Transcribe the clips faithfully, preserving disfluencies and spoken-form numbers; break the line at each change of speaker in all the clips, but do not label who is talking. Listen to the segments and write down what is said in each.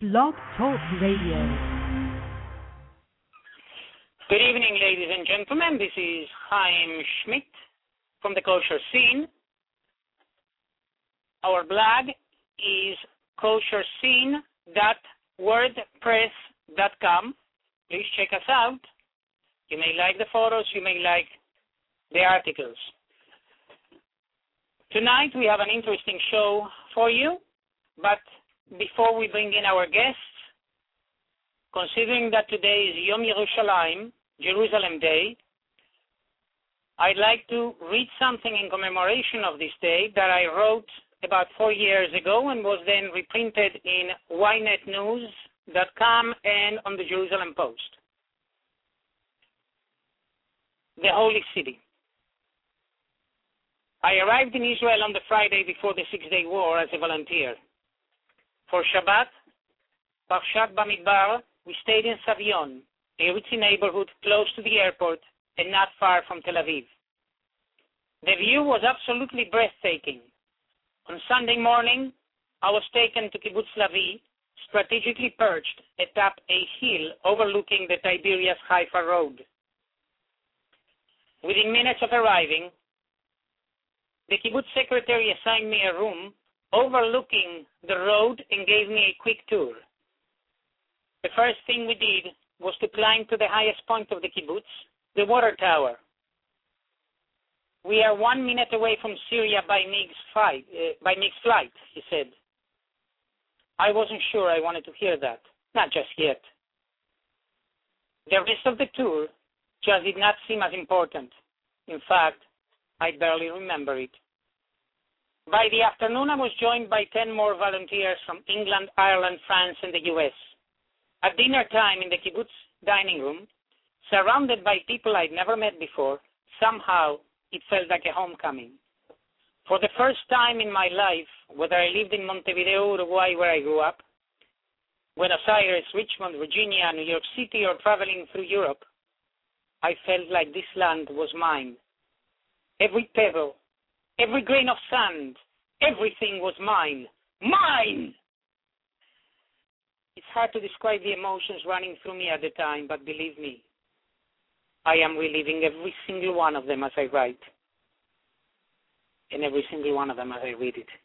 Blog Talk Radio.
Good evening, ladies and gentlemen. This is Chaim Schmidt from the Kosher Scene. Our blog is kosher scene dot wordpress dot com. Please check us out. You may like the photos, you may like the articles. Tonight we have an interesting show for you, but before we bring in our guests, considering that today is Yom Yerushalayim, Jerusalem Day, I'd like to read something in commemoration of this day that I wrote about four years ago and was then reprinted in y net news dot com and on the Jerusalem Post. The Holy City. I arrived in Israel on the Friday before the Six-Day War as a volunteer. For Shabbat, Parshat Bamidbar, we stayed in Savion, a ritzy neighborhood close to the airport and not far from Tel Aviv. The view was absolutely breathtaking. On Sunday morning, I was taken to Kibbutz Lavi, strategically perched atop a hill overlooking the Tiberias-Haifa road. Within minutes of arriving, the kibbutz secretary assigned me a room overlooking the road and gave me a quick tour. The first thing we did was to climb to the highest point of the kibbutz, the water tower. We are one minute away from Syria by MiG's flight, uh, by MiG's flight, he said. I wasn't sure I wanted to hear that, not just yet. The rest of the tour just did not seem as important. In fact, I barely remember it. By the afternoon, I was joined by ten more volunteers from England, Ireland, France, and the U S. At dinner time in the kibbutz dining room, surrounded by people I'd never met before, somehow it felt like a homecoming. For the first time in my life, whether I lived in Montevideo, Uruguay, where I grew up, Buenos Aires, Richmond, Virginia, New York City, or traveling through Europe, I felt like this land was mine. Every pebble, every grain of sand, everything was mine. Mine! It's hard to describe the emotions running through me at the time, but believe me, I am reliving every single one of them as I write, and every single one of them as I read it.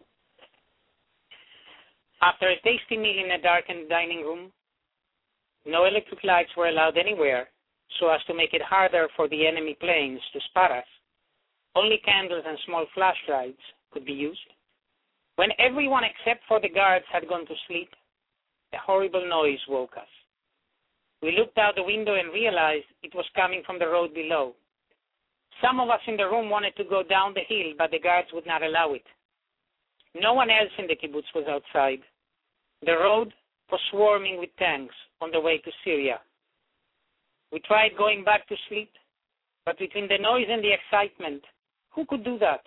After a tasty meal in a darkened dining room, no electric lights were allowed anywhere so as to make it harder for the enemy planes to spot us. Only candles and small flashlights could be used. When everyone except for the guards had gone to sleep, a horrible noise woke us. We looked out the window and realized it was coming from the road below. Some of us in the room wanted to go down the hill, but the guards would not allow it. No one else in the kibbutz was outside. The road was swarming with tanks on the way to Syria. We tried going back to sleep, but between the noise and the excitement, who could do that?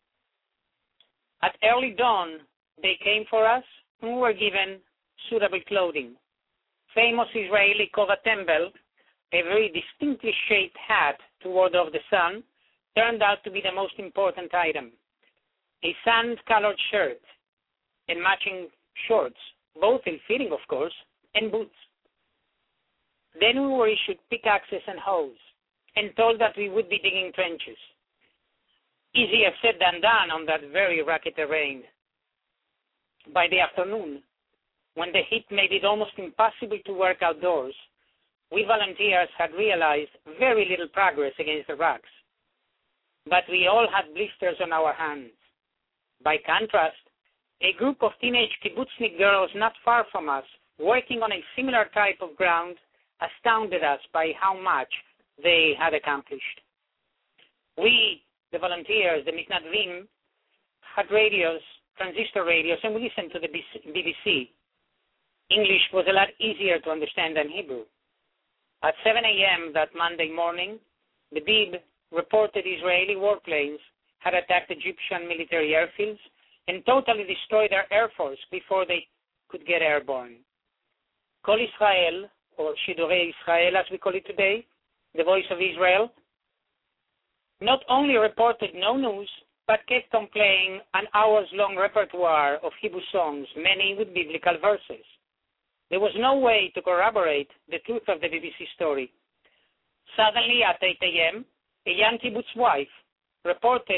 At early dawn, they came for us and we were given suitable clothing. Famous Israeli Kova Tembel, a very distinctly shaped hat to ward off the sun, turned out to be the most important item. A sand-colored shirt and matching shorts, both ill-fitting, of course, and boots. Then we were issued pickaxes and hoes and told that we would be digging trenches. Easier said than done on that very rocky terrain. By the afternoon, when the heat made it almost impossible to work outdoors, we volunteers had realized very little progress against the rocks. But we all had blisters on our hands. By contrast, a group of teenage kibbutznik girls not far from us, working on a similar type of ground, astounded us by how much they had accomplished. We, the volunteers, the Mitnadvim, had radios, transistor radios, and we listened to the B B C. English was a lot easier to understand than Hebrew. At seven a.m. that Monday morning, the B B reported Israeli warplanes had attacked Egyptian military airfields and totally destroyed their air force before they could get airborne. Kol Israel, or Shidurei Israel as we call it today, the voice of Israel, not only reported no news, but kept on playing an hours-long repertoire of Hebrew songs, many with biblical verses. There was no way to corroborate the truth of the B B C story. Suddenly, at eight a.m., a young kibbutz wife reported,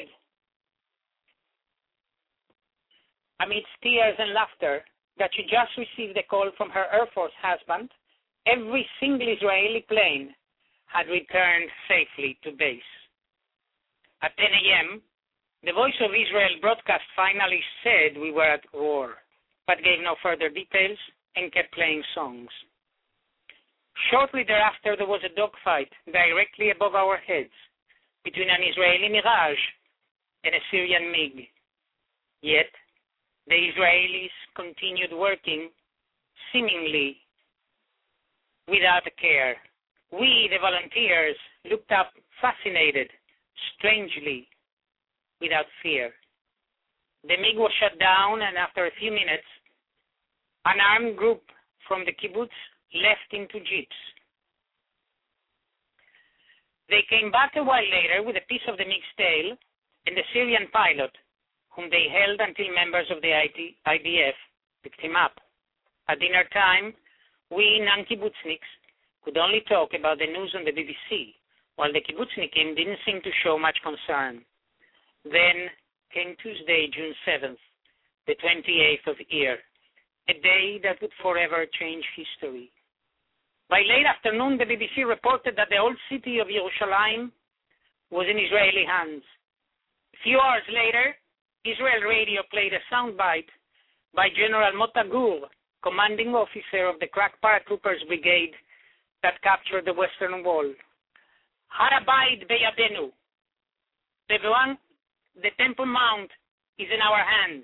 amidst tears and laughter, that she just received a call from her Air Force husband. Every single Israeli plane had returned safely to base. At ten a.m., the Voice of Israel broadcast finally said we were at war, but gave no further details and kept playing songs. Shortly thereafter, there was a dogfight directly above our heads between an Israeli Mirage and a Syrian MiG. Yet, the Israelis continued working, seemingly without a care. We, the volunteers, looked up fascinated, strangely, without fear. The MiG was shut down, and after a few minutes, an armed group from the kibbutz left into jeeps. They came back a while later with a piece of the MiG's tail and the Syrian pilot, whom they held until members of the I D F picked him up. At dinner time, we non-kibbutzniks could only talk about the news on the B B C, while the kibbutznikim didn't seem to show much concern. Then came Tuesday, June seventh, the twenty-eighth of Iyar, a day that would forever change history. By late afternoon, the B B C reported that the old city of Yerushalayim was in Israeli hands. A few hours later, Israel Radio played a soundbite by General Mota Gur, commanding officer of the crack paratroopers brigade that captured the Western Wall. Har Habayit beyadenu. The, the Temple Mount is in our hands.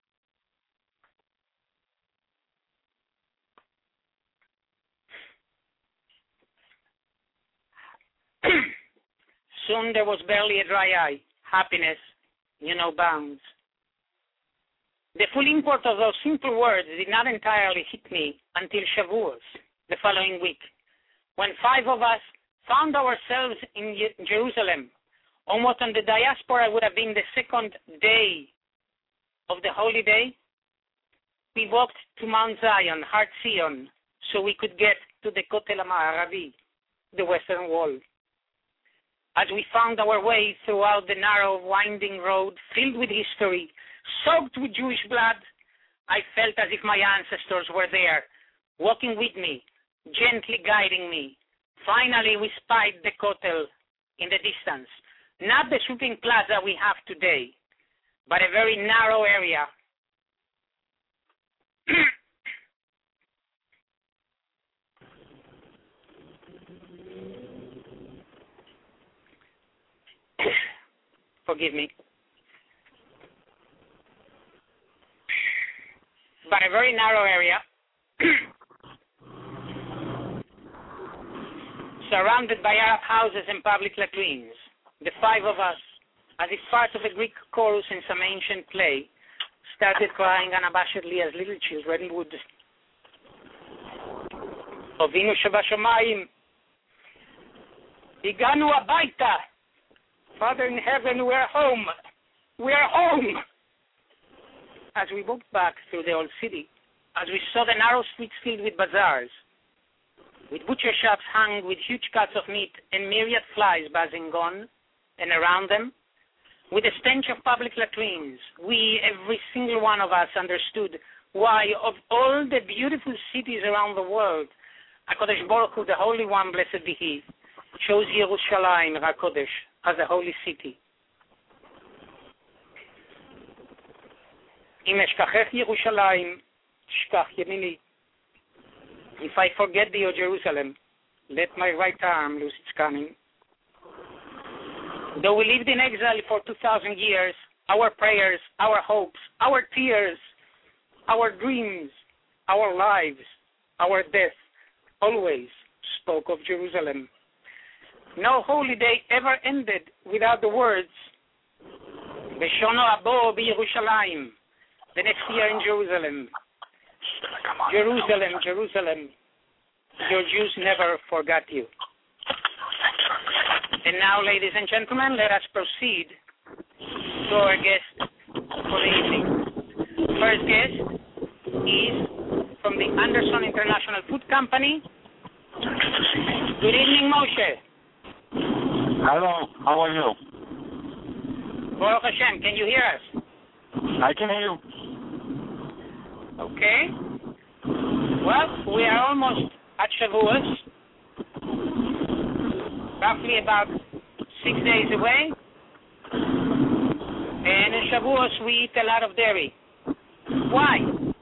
Soon there was barely a dry eye. Happiness knew no bounds. The full import of those simple words did not entirely hit me until Shavuos, the following week, when five of us found ourselves in Jerusalem. Almost on the diaspora would have been the second day of the holy day. We walked to Mount Zion, Har Zion, so we could get to the Kotel HaMa'aravi, the Western Wall. As we found our way throughout the narrow, winding road filled with history, soaked with Jewish blood, I felt as if my ancestors were there, walking with me, gently guiding me. Finally, we spied the Kotel in the distance, not the shopping plaza we have today, but a very narrow area. Forgive me. But a very narrow area, surrounded by Arab houses and public latrines. The five of us, as if part of a Greek chorus in some ancient play, started crying unabashedly as little children would. Avinu Shebashamayim, Iganu Abaita, Father in heaven, we're home. We're home. As we walked back through the old city, as we saw the narrow streets filled with bazaars, with butcher shops hung with huge cuts of meat and myriad flies buzzing on and around them, with the stench of public latrines, we, every single one of us, understood why, of all the beautiful cities around the world, HaKadosh Baruch Hu, the Holy One, blessed be He, chose Yerushalayim, HaKodesh, as a holy city. Im eshkachech Yerushalayim, shkach yemini. If I forget thee, O Jerusalem, let my right arm lose its cunning. Though we lived in exile for two thousand years, our prayers, our hopes, our tears, our dreams, our lives, our death always spoke of Jerusalem. No holy day ever ended without the words, Beshono Abo b'Yerushalayim, the next year in Jerusalem. Jerusalem, Jerusalem, your Jews never forgot you. And now, ladies and gentlemen, let us proceed to our guest for the evening. First guest is from the Anderson International Food Company. Good evening, Moshe.
Hello, how are you?
Baruch Hashem, can you hear us?
I can hear you.
Okay. Well, we are almost at Shavuos, roughly about six days away. And in Shavuos, we eat a lot of dairy. Why?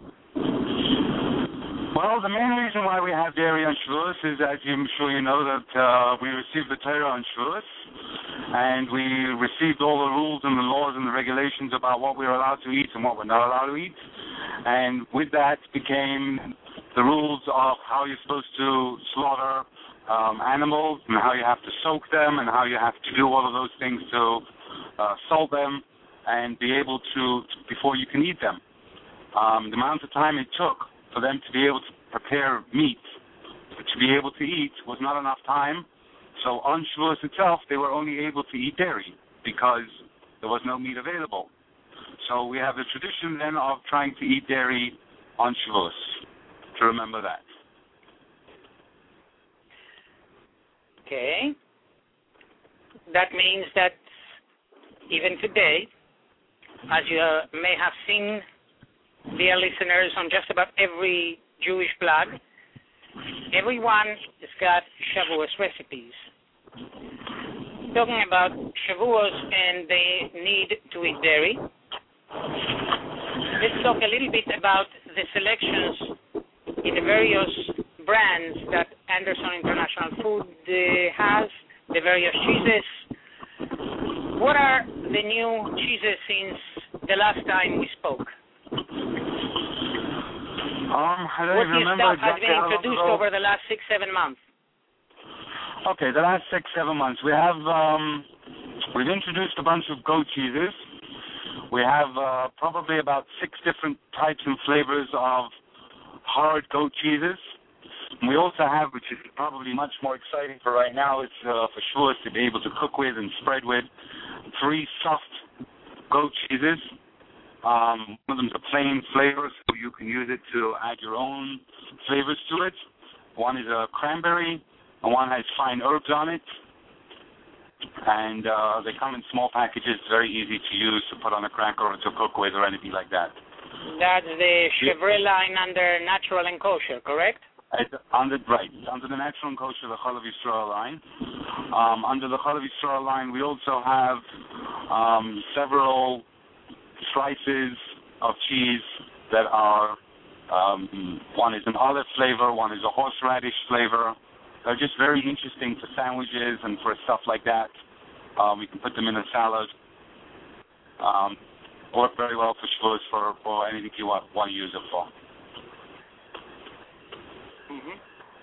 Well, the main reason why we have dairy on Shavuos is, as I'm sure you know, that uh, we received the Torah on Shavuos, and we received all the rules and the laws and the regulations about what we were allowed to eat and what we're not allowed to eat. And with that became the rules of how you're supposed to slaughter um, animals and how you have to soak them and how you have to do all of those things to uh, salt them and be able to, before you can eat them. Um, the amount of time it took for them to be able to prepare meat, to be able to eat, was not enough time. So on Shavuos itself, they were only able to eat dairy because there was no meat available. So we have the tradition then of trying to eat dairy on Shavuos, to remember that.
Okay. That means that even today, as you uh, may have seen, dear listeners, on just about every Jewish blog, everyone has got Shavuos recipes. Talking about Shavuos and the need to eat dairy, let's talk a little bit about the selections in the various brands that Anderson International Food uh, has, the various cheeses. What are the new cheeses since the last time we spoke?
Um, I don't
what
even
new
remember
stuff
exactly
has been introduced
how long ago.
over the last six, seven months?
Okay, the last six, seven months. We have, um, we've introduced a bunch of goat cheeses. We have uh, probably about six different types and flavors of hard goat cheeses. And we also have, which is probably much more exciting for right now, it's uh, for sure to be able to cook with and spread with, three soft goat cheeses. Um, one of them's a plain flavor, so you can use it to add your own flavors to it. One is a cranberry, and one has fine herbs on it. And uh, they come in small packages, very easy to use to put on a cracker or to cook with or anything like that.
That's the Chevrolet line under Natural and Kosher, correct?
It's under, right, under the Natural and Kosher, the Chalav Yisrael line. Um, under the Chalav Yisrael line, we also have um, several slices of cheese that are, um, one is an olive flavor, one is a horseradish flavor. They're just very interesting for sandwiches and for stuff like that. Um, we can put them in a salad. Um, work very well for Shavuos for, for anything you want, want to use it for.
Mm-hmm.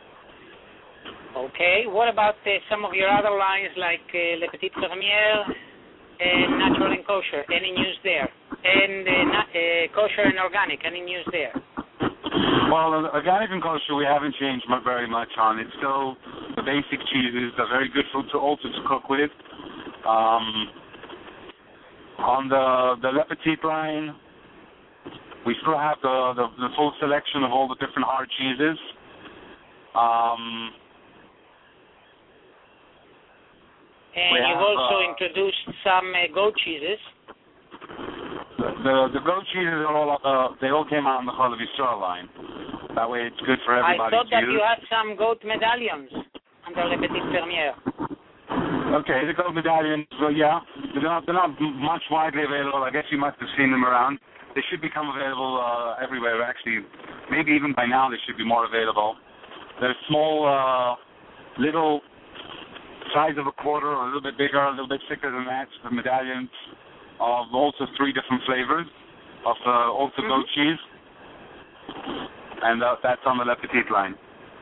Okay. What about uh, some of your other lines like uh, Le Petit Fermier and Natural and Kosher? Any news there? And uh, na- uh, Kosher and Organic, any news there?
Well, organic and kosher we haven't changed very much on. It's still the basic cheeses. They're very good food to also to cook with. Um, on the the Le Petit line, we still have the, the the full selection of all the different hard cheeses. Um,
and you've
have,
also
uh,
introduced some uh, goat cheeses.
The the goat cheeses are all uh, they all came out on the Chalav Yisrael line. That way, it's good for everybody
I thought
to
that
use.
you had some goat medallions under Le Petit Fermier.
Okay, the goat medallions. So yeah, they're not they're not much widely available. I guess you must have seen them around. They should become available uh, everywhere. Actually, maybe even by now they should be more available. They're small, uh, little size of a quarter, or a little bit bigger, a little bit thicker than that. The medallions of also three different flavors of uh, also
mm-hmm.
goat cheese, and uh, that's on the Le Petit line.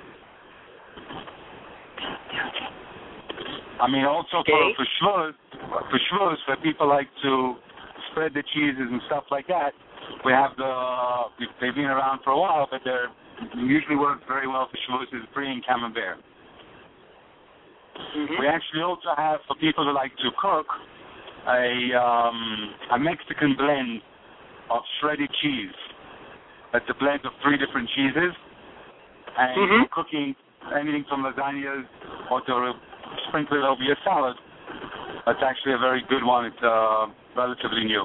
I mean, also
okay.
for for Shavuos, for Shavuos, where people like to spread the cheeses and stuff like that, we have the they've been around for a while, but they're they usually work very well for Shavuos is Brie and Camembert.
Mm-hmm.
We actually also have, for people who like to cook, a um, a Mexican blend of shredded cheese. It's a blend of three different cheeses, and
Mm-hmm.
for cooking anything from lasagnas or to sprinkle it over your salad. That's actually a very good one. It's uh, relatively new.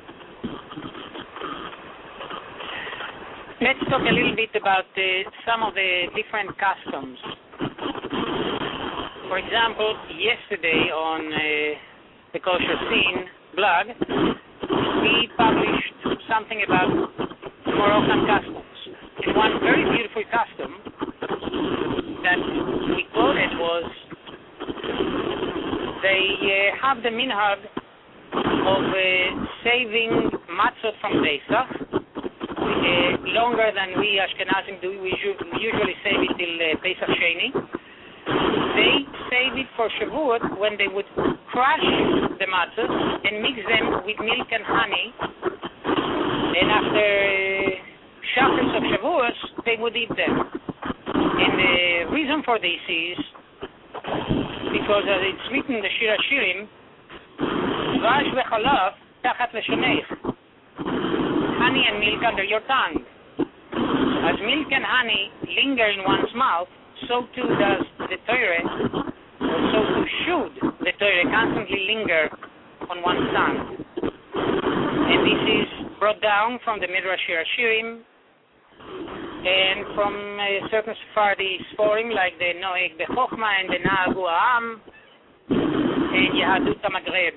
Let's talk a little bit about uh, some of the different customs. For example, yesterday on uh, the Kosher Scene blog, we published something about Moroccan customs. And one very beautiful custom that we quoted was they uh, have the minhag of uh, saving matzot from Pesach uh, longer than we Ashkenazim do. We usually save it till uh, Pesach Sheni. They save it for Shavuot when they would crush the matzot and mix them with milk and honey. And after uh, shacharis of Shavuot, they would eat them. And the reason for this is because, as it's written in the Shir HaShirim, Vash v'chalav tachat leshoneich, honey and milk under your tongue. As milk and honey linger in one's mouth, so too does the Torah, or so too should the Torah constantly linger on one's tongue. And this is brought down from the Midrash Shir HaShirim and from uh, certain Sephardi Sforim like the Noeg Bechokma and the Na'agu Ha'am and Yahadut HaMaghreb.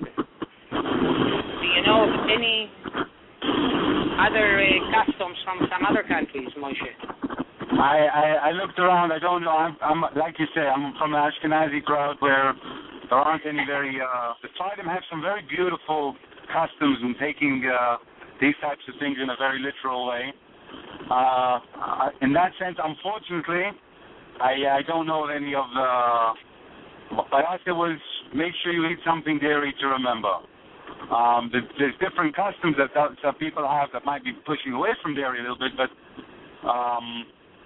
Do you know of any other uh, customs from some other countries, Moshe?
I, I, I looked around. I don't know. I'm, I'm like you say, I'm from an Ashkenazi crowd where there aren't any very. Uh, the Sephardim have some very beautiful customs in taking uh, these types of things in a very literal way. Uh, in that sense, unfortunately, I, I don't know of any of the. By us, it was make sure you eat something dairy to remember. Um, there's, there's different customs that some people have that might be pushing away from dairy a little bit, but um,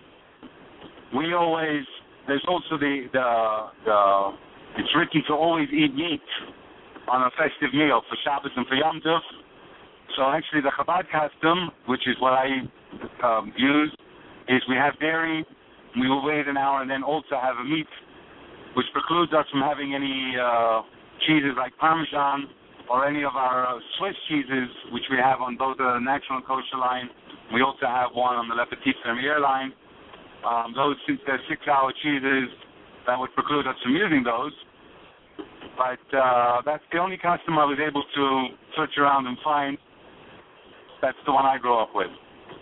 we always. There's also the, the the. It's written to always eat meat on a festive meal for Shabbos and for Yom Tov. So actually, the Chabad custom, which is what I um, use, is we have dairy, we will wait an hour, and then also have a meat, which precludes us from having any uh, cheeses like Parmesan or any of our uh, Swiss cheeses, which we have on both the natural and kosher line. We also have one on the Le Petit Fermier line. Um, those, since they're six-hour cheeses, that would preclude us from using those. But uh, that's the only custom I was able to search around and find. That's the one I grew up with.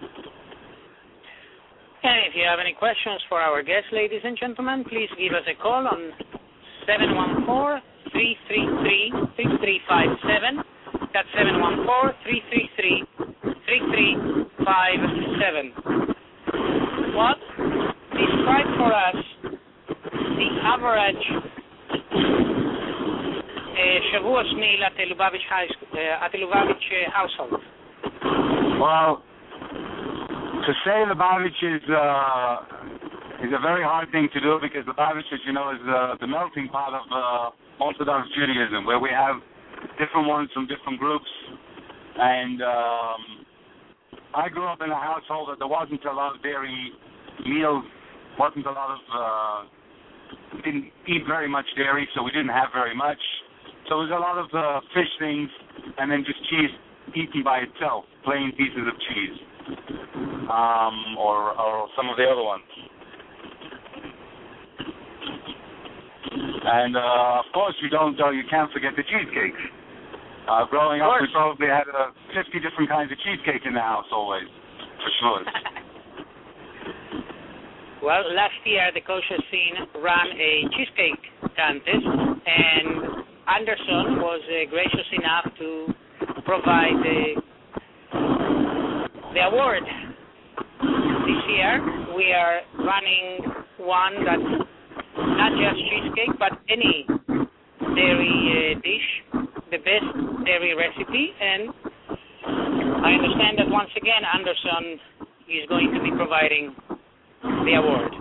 And if you have any questions for our guests, ladies and gentlemen, please give us a call on seven one four, three three three, six three five seven. That's seven one four, three three three, three three five seven. What? Describe for us the average uh, Shavuos meal at the Lubavitch, high school, uh, at the Lubavitch uh, household.
Well, to say Lubavitch is uh, is a very hard thing to do because Lubavitch, as you know, is uh, the melting pot of uh, Orthodox Judaism, where we have different ones from different groups. And um, I grew up in a household that there wasn't a lot of dairy meals, wasn't a lot of, uh, we didn't eat very much dairy, so we didn't have very much. So it was a lot of uh, fish things and then just cheese eaten by itself, plain pieces of cheese, um, or, or some of the other ones. And uh, of course, you don't, uh, you can't forget the cheesecakes. Uh, growing up, we probably had uh, fifty different kinds of cheesecake in the house always, for sure.
Well, last year the Kosher Scene ran a cheesecake contest, and Anderson was uh, gracious enough to provide the, the award. This year we are running one that's not just cheesecake, but any dairy uh, dish, the best dairy recipe, and I understand that once again Anderson is going to be providing the award.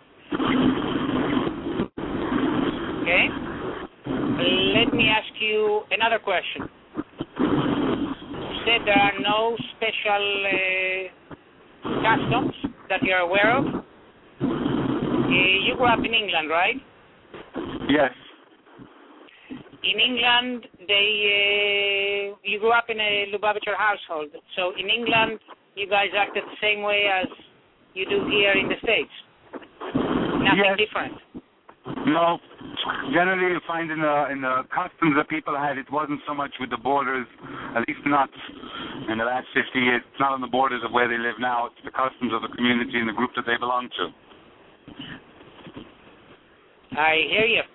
Okay? Let me ask you another question. You said there are no special uh, customs that you're aware of. Uh, you grew up in England, right?
Yes.
In England, they uh, you grew up in a Lubavitcher household. So in England, you guys acted the same way as you do here in the States. Nothing
yes.
different.
No. Generally, you find in the in the customs that people had, it wasn't so much with the borders, at least not in the last fifty years. It's not on the borders of where they live now. It's the customs of the community and the group that they belong to.
I hear you.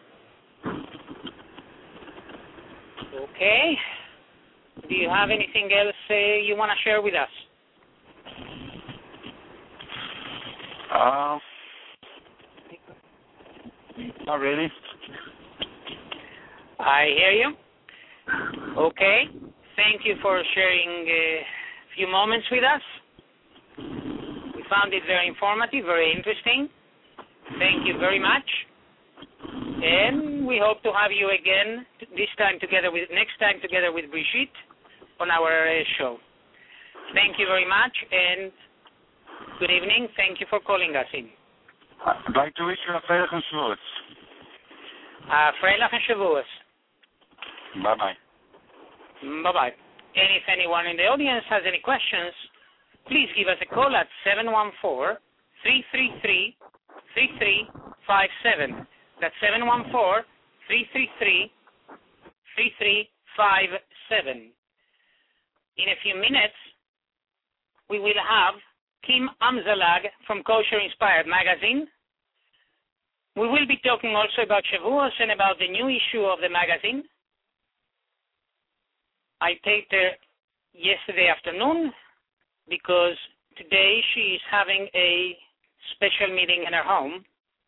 Okay. Do you have anything else uh, you want to share with us?
Uh, not really.
I hear you. Okay. Thank you for sharing a few moments with us. We found it very informative, very interesting. Thank you very much. And we hope to have you again this time together with next time together with Brigitte on our uh, show. Thank you very much and good evening. Thank you for calling us in.
I'd like to wish you a Freilich and Shavuos.
Uh, Freilich and Shavuos.
Bye-bye.
Bye-bye. And if anyone in the audience has any questions, please give us a call at seven one four, three three three, three three five seven. That's seven one four, three three three, three three five seven. In a few minutes, we will have Kim Amzalag from Kosher Inspired Magazine. We will be talking also about Shavuos and about the new issue of the magazine. I taped her yesterday afternoon because today she is having a special meeting in her home.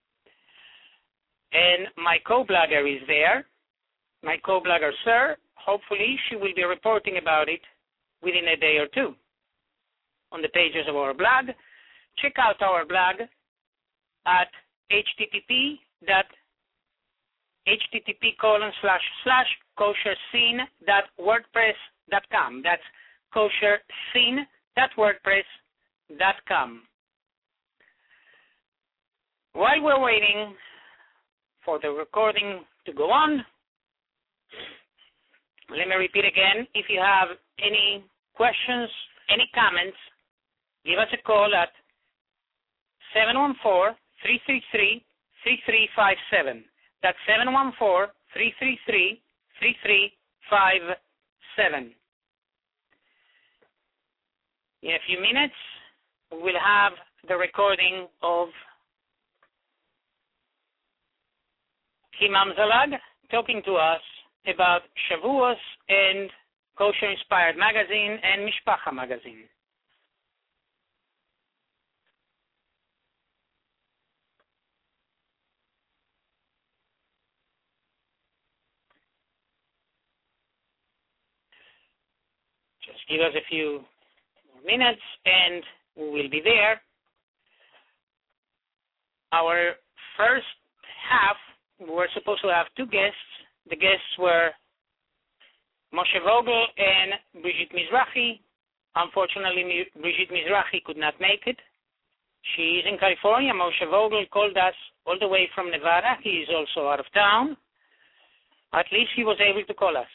And my co-blogger is there. My co-blogger, Sir, hopefully she will be reporting about it within a day or two on the pages of our blog. Check out our blog at http dot http colon slash slash kosherscene dot wordpress dot com. That's kosherscene dot wordpress dot com. While we're waiting for the recording to go on, let me repeat again. If you have any questions, any comments, give us a call at seven one four, three three three, three three five seven. That's seven one four, three three three, three three five seven. In a few minutes, we'll have the recording of Kim Amzalag talking to us about Shavuos and Kosher Inspired Magazine and Mishpacha Magazine. Just give us a few more minutes and we will be there. Our first half, we were supposed to have two guests. The guests were Moshe Vogel and Brigitte Mizrahi. Unfortunately, Brigitte Mizrahi could not make it. She is in California. Moshe Vogel called us all the way from Nevada. He is also out of town. At least he was able to call us.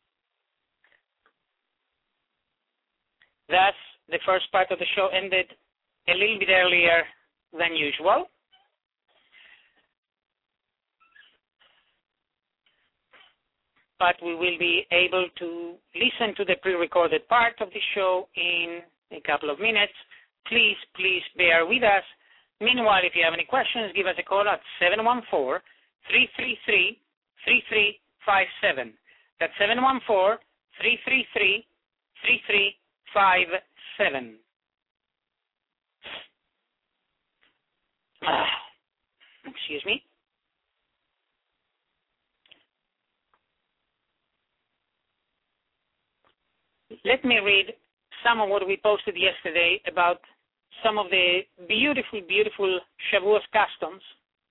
Thus, the first part of the show ended a little bit earlier than usual. But we will be able to listen to the pre-recorded part of the show in a couple of minutes. Please, please bear with us. Meanwhile, if you have any questions, give us a call at seven one four, three three three, three three five seven. That's seven one four, three three three, three three five seven. Uh, excuse me. Let me read some of what we posted yesterday about some of the beautiful, beautiful Shavuos customs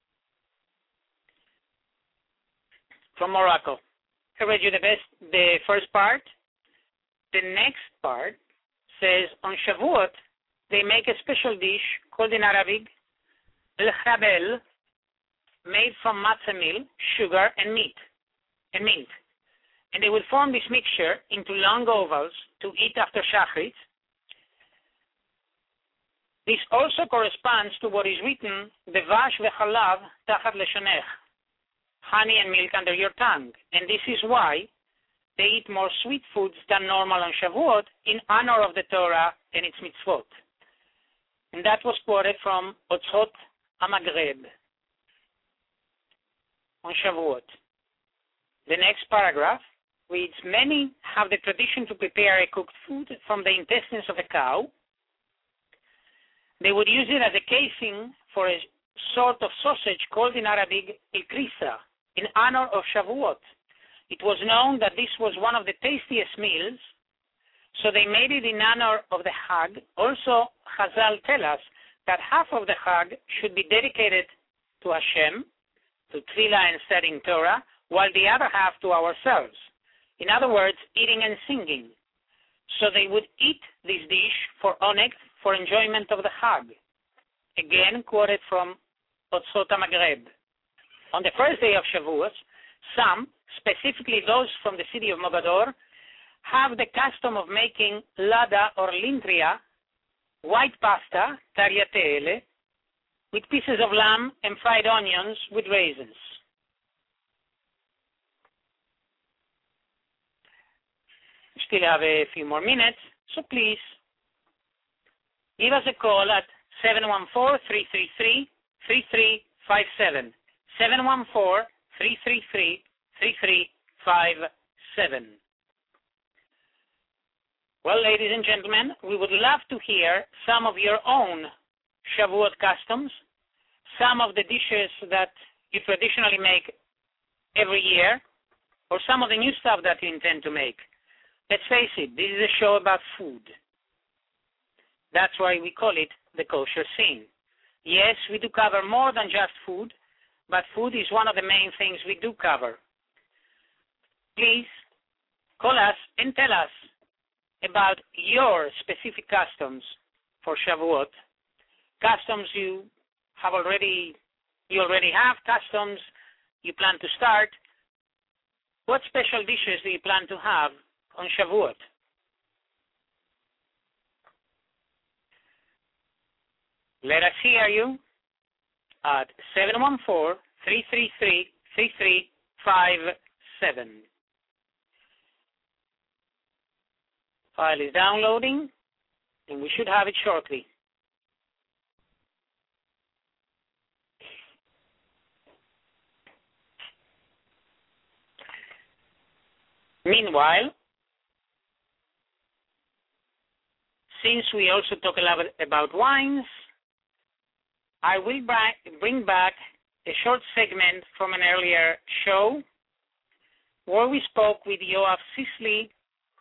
from Morocco. I read you the best, the first part. The next part says, on Shavuot, they make a special dish called in Arabic al-khabel, made from matzah meal, sugar, and meat, and mint. And they will form this mixture into long ovals to eat after shachrit. This also corresponds to what is written, Devash v'chalav tachat leshonech, honey and milk under your tongue. And this is why they eat more sweet foods than normal on Shavuot in honor of the Torah and its mitzvot. And that was quoted from Otzot HaMaghreb on Shavuot. The next paragraph reads, many have the tradition to prepare a cooked food from the intestines of a cow. They would use it as a casing for a sort of sausage called in Arabic il-krisa, in honor of Shavuot. It was known that this was one of the tastiest meals, so they made it in honor of the Hag. Also, Chazal tell us that half of the Hag should be dedicated to Hashem, to Tefillah and studying Torah, while the other half to ourselves. In other words, eating and singing. So they would eat this dish for oneg, for enjoyment of the Hag. Again, quoted from Otzot HaMaghreb. On the first day of Shavuot, some, specifically those from the city of Mogador, have the custom of making lada or lintria, white pasta, tagliatelle, with pieces of lamb and fried onions with raisins. Still have a few more minutes, so please give us a call at seven one four, three three three, three three five seven, seven one four, three three three, three three five seven. Well, ladies and gentlemen, we would love to hear some of your own Shavuot customs, some of the dishes that you traditionally make every year, or some of the new stuff that you intend to make. Let's face it, this is a show about food. That's why we call it the kosher scene. Yes, we do cover more than just food, but food is one of the main things we do cover. Please call us and tell us about your specific customs for Shavuot. Customs you have already, you already have, customs you plan to start. What special dishes do you plan to have on Shavuot? Let us hear you at seven one four, three three three, three three five seven. File is downloading, and we should have it shortly. Meanwhile, since we also talk a lot about wines, I will bring back a short segment from an earlier show where we spoke with Yoav Sisley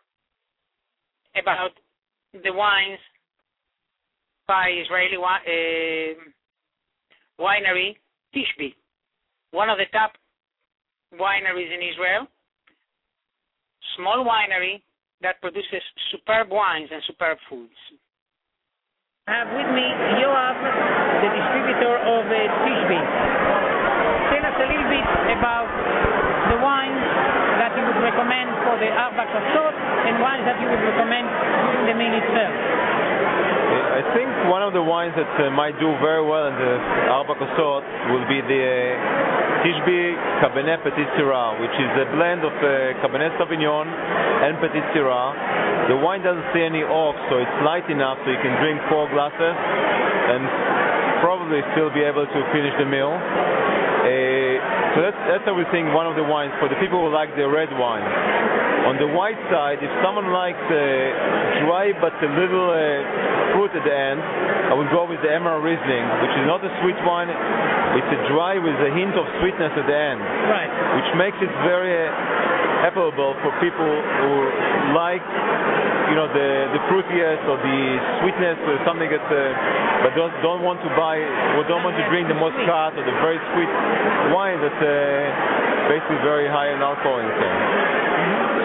about the wines by Israeli uh, winery Tishbi, one of the top wineries in Israel, small winery that produces superb wines and superb foods. I have with me Yoav, the distributor of uh, Tishbi. Tell us a little bit about the wines that you would recommend for the Arba Kasot and wines that you would recommend in the meal itself.
I think one of the wines that uh, might do very well in the Arba Kasot will be the uh, Tishbi Cabernet Petit Syrah, which is a blend of uh, Cabernet Sauvignon and Petit Syrah. The wine doesn't see any oak, so it's light enough so you can drink four glasses and probably still be able to finish the meal. Uh, so that's, that's I would think one of the wines for the people who like the red wine. On the white side, if someone likes uh, dry but a little uh, fruit at the end, I would go with the Emerald Riesling, which is not a sweet wine. It's a dry with a hint of sweetness at the end,
right,
which makes it very uh, applicable for people who like, you know, the the fruitiness or the sweetness or something that, uh, but don't don't want to buy or don't want to drink the Muscat or the very sweet wine that's uh, basically very high in alcohol intake.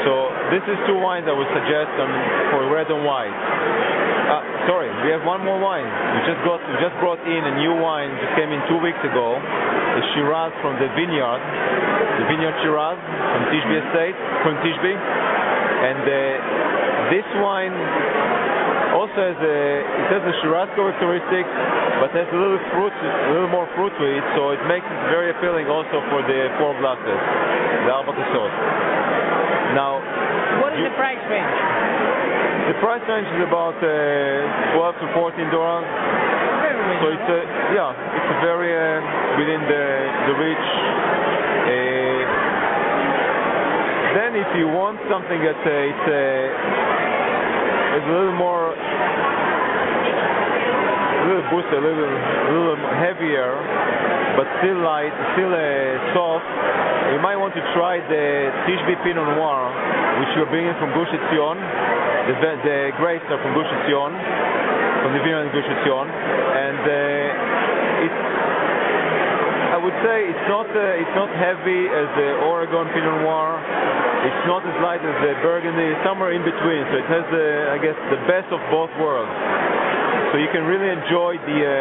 So this is two wines I would suggest um, for red and white. Uh, sorry, we have one more wine. We just got, we just brought in a new wine. Just came in two weeks ago. A Shiraz from the vineyard, the vineyard Shiraz from Tishbe Estate, from Tishbe, and uh, this wine also has a, it has a Shiraz characteristic, but has a little fruit, a little more fruit to it, so it makes it very appealing also for the four glasses, the Arba Kusot. Now,
what is you, the price range?
The price range is about uh, twelve to fourteen dollars. So it's a, yeah, it's a very uh, within the the reach. Uh, then, if you want something that uh, it's uh, is a little more, a little booster, a little, a little heavier, but still light, still uh, soft, you might want to try the Tishbe Pinot Noir, which you're bringing from Gush Etzion. The, the grapes are from Gush Etzion, from the vineyard in Gush Etzion, and uh, it's, I would say it's not uh, it's not heavy as the Oregon Pinot Noir. It's not as light as the Burgundy. It's somewhere in between. So it has the, I guess, the best of both worlds. So you can really enjoy the uh,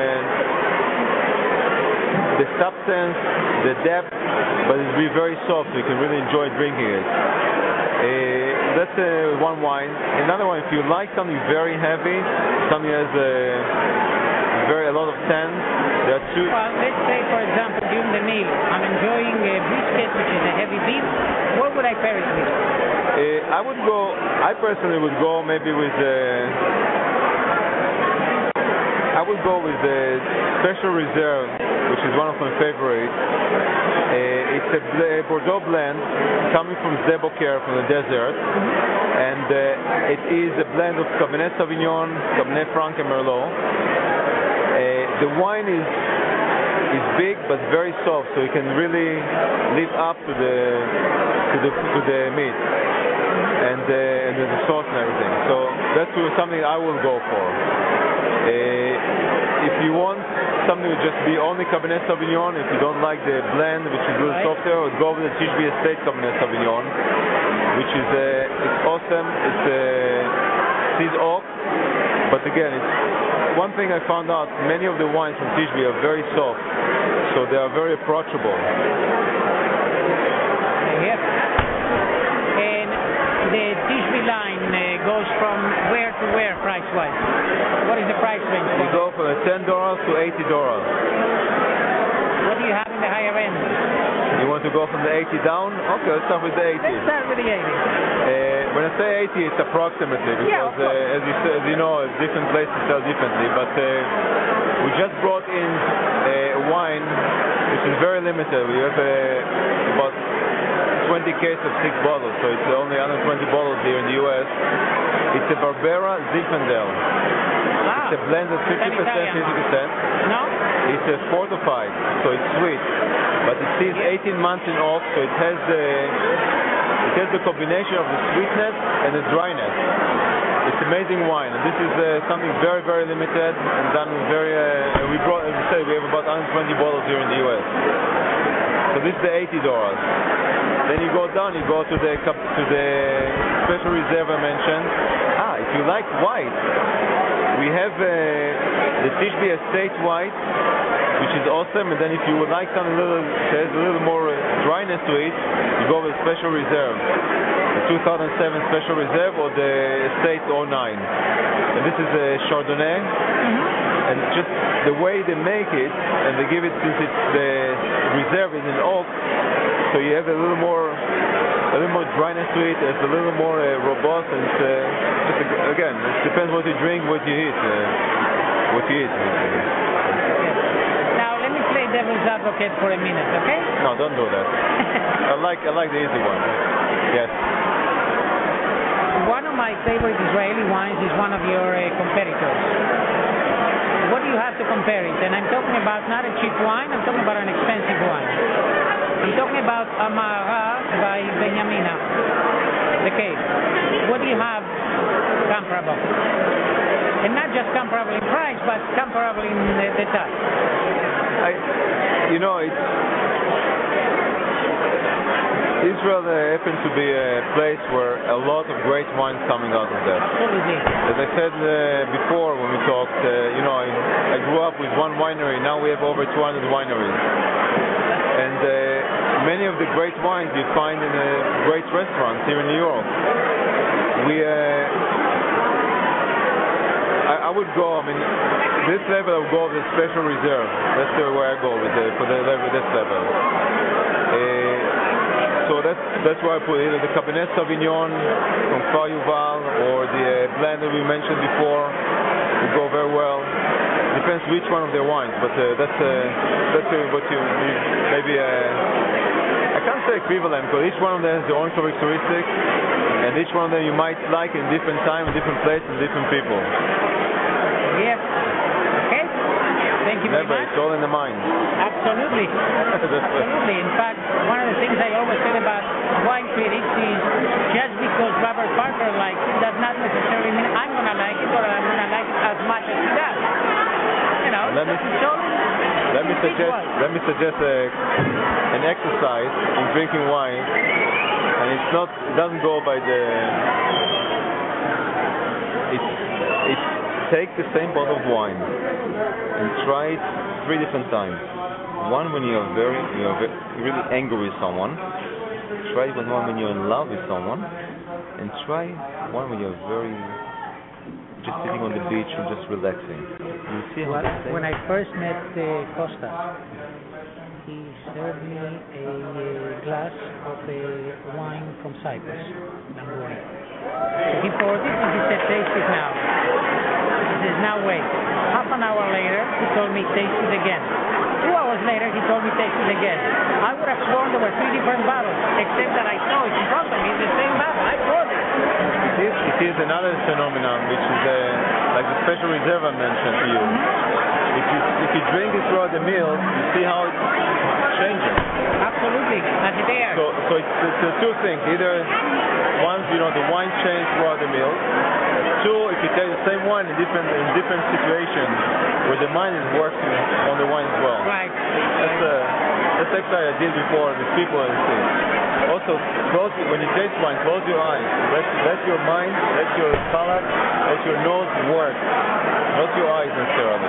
the substance, the depth, but it's really very soft. So you can really enjoy drinking it. Uh, that's uh, one wine. Another one, if you like something very heavy, something that has uh, very a lot of tannins, there are two.
Well, let's say, for example, during the meal, I'm enjoying a brisket, which is a heavy beef. What would I pair it with?
Uh, I would go. I personally would go maybe with. Uh, I would go with the Special Reserve, which is one of my favorites. Uh, it's a, a Bordeaux blend coming from Sde Boker, from the desert, and uh, it is a blend of Cabernet Sauvignon, Cabernet Franc, and Merlot. Uh, the wine is is big but very soft, so you can really live up to the to the to the meat and uh, and the sauce and everything. So that's something I will go for. Uh, if you want something to just be only Cabernet Sauvignon, if you don't like the blend, which is a little softer, I would go with the Tishbe Estate Cabernet Sauvignon, which is uh, it's awesome. It's a uh, seed oak, but again, it's one thing I found out. Many of the wines from Tishbe are very soft, so they are very approachable.
Yes. And the Tishbe line uh, goes from where to where price-wise? What is the price range?
We go from ten dollars to eighty dollars.
What do you have in the higher end?
You want to go from the eighty down? Okay, let's start with the eighty.
Let's start with the eighty.
Uh, when I say eighty, it's approximately, because
yeah,
uh, as, you, as you know, different places sell differently. But uh, we just brought in a wine which is very limited. We have uh, about twenty cases of six bottles, so it's only one hundred twenty bottles here in the U S. It's a Barbera Zinfandel.
Ah,
it's a blend of fifty percent, fifty percent.
No?
It's a fortified, so it's sweet. But it sees eighteen months in oak, so it has the it has the combination of the sweetness and the dryness. It's amazing wine, and this is uh, something very, very limited and done very. Uh, we brought, as I say, we have about one hundred twenty bottles here in the U S. So this is the eighty dollars. Then you go down, you go to the to the Special Reserve I mentioned. Ah, if you like white, we have uh, the Tishbe Estate White, which is awesome. And then if you would like something a little, that has a little more uh, dryness to it, you go with Special Reserve, the two thousand seven Special Reserve or the Estate oh nine. And this is a Chardonnay.
Mm-hmm.
And just the way they make it, and they give it, since it's the reserve is in oak, so you have a little more, a little more dryness to it. It's a little more uh, robust, and it's, uh, just a, again, it depends what you drink, what you eat, uh, what you eat. Basically.
Now let me play devil's advocate for a minute, okay?
No, don't do that. I like, I like the easy one. Yes.
One of my favorite Israeli wines is one of your uh, competitors. What do you have to compare it? And I'm talking about not a cheap wine, I'm talking about an expensive wine. I'm talking about Amara by Benyamina, the cave. What do you have comparable? And not just comparable in price, but comparable in the, the taste.
I, you know, it's, Israel uh, happens to be a place where a lot of great wines coming out of that.
Absolutely.
As I said uh, before when we talked, uh, you know, I, I grew up with one winery. Now we have over two hundred wineries, and uh, many of the great wines you find in uh, great restaurants here in New York. We, uh, I, I would go. I mean, this level I would go with a special reserve. That's the way I go with the, for the level, this level. Uh, So that's that's why I put either the Cabernet Sauvignon from Kfar Yuval or the uh, blend that we mentioned before will go very well. Depends which one of their wines, but uh, that's uh, that's uh, what you, you maybe uh, I can't say equivalent because each one of them has their own characteristics, and each one of them you might like in different time, in different place, and different people.
Yeah. Okay. Thank you very
Never,
much.
it's all in the mind.
Absolutely. Absolutely. In fact, one of the things I always say about wine critics is just because Robert Parker likes it does not necessarily mean I'm going to like it or I'm going to like it as much as he does. You know,
Let me,
so
let me suggest let me suggest a, an exercise in drinking wine, and it's not it doesn't go by the it's it's take the same bottle of wine and try it three different times. One when you're very you're very, really angry with someone. Try it one when you're in love with someone, and try one when you're very just sitting on the beach and just relaxing. You see how
well,
the same.
when I first met uh, Costas, he served me a, a glass of a wine from Cyprus, Langoni. So he poured it and he said, "Taste it now." He says, "Now wait." Half an hour later, he told me, "Taste it again." Two hours later, he told me, "Taste it again." I would have sworn there were three different bottles, except that I saw it in front of me, the same bottle. I poured it.
It is, it is another phenomenon, which is uh, like the special reserve I mentioned to you. If you if you drink it throughout the meal, you see how it changes.
Absolutely, as it is.
So, so it's, it's uh, two things. Either one, you know, the wine changes throughout the meal. Two, if you take the same wine in different in different situations where the mind is working on the wine as well.
Right.
That's uh, that's exercise I did before with people and things. Also, close when you taste wine, close your eyes. Let let your mind, let your palate, let your nose work, not your eyes necessarily.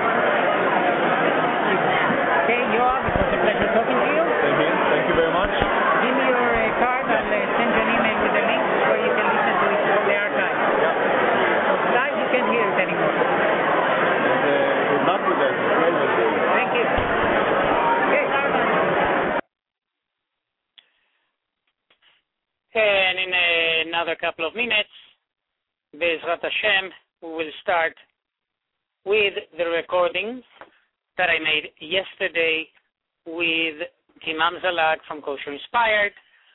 Okay, Yoav, it was a pleasure talking to you.
Thank you. Thank you very much.
Give me your uh, card. I'll uh, send you an email with the links where you can listen to it from the archive.
Yeah.
So live, you can't hear it anymore.
And, uh, good luck with that. It's great with you.
Thank you. Okay.
And in uh, another couple of minutes, Be'ezrat Hashem, we will start with the recording that I made yesterday with Imam Zalag from Kosher Inspired.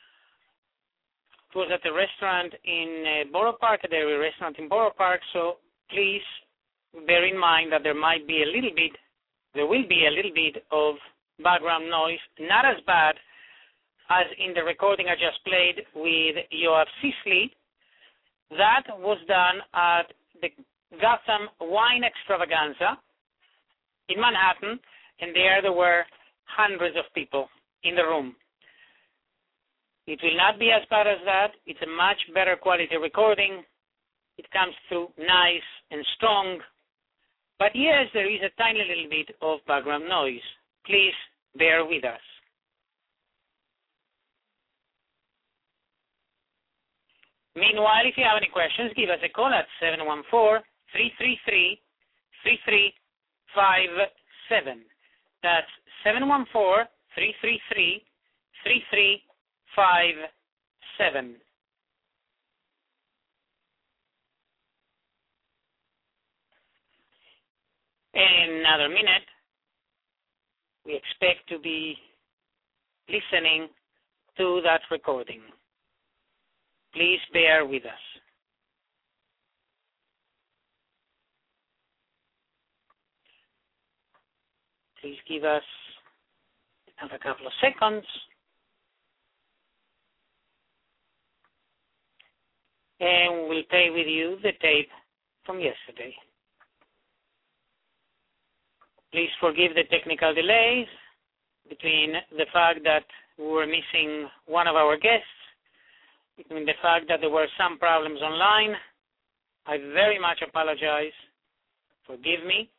It was at a restaurant in uh, Borough Park, a dairy restaurant in Borough Park, so please bear in mind that there might be a little bit, there will be a little bit of background noise, not as bad as in the recording I just played with Yoav Sisley. That was done at the Gotham Wine Extravaganza in Manhattan, and there there were hundreds of people in the room. It will not be as bad as that. It's a much better quality recording. It comes through nice and strong. But yes, there is a tiny little bit of background noise. Please bear with us. Meanwhile, if you have any questions, give us a call at seven one four, three three three, three three five seven. That's seven one four, three three three, three three five seven. In another minute, we expect to be listening to that recording. Please bear with us. Please give us another couple of seconds. And we'll play with you the tape from yesterday. Please forgive the technical delays between the fact that we were missing one of our guests. Between the fact that there were some problems online, I very much apologize. Forgive me.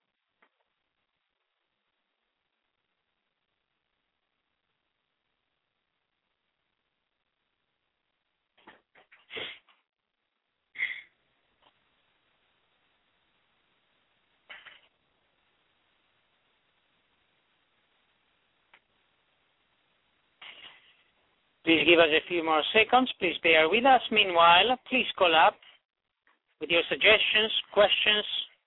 Please give us a few more seconds. Please bear with us. Meanwhile, please call up with your suggestions, questions,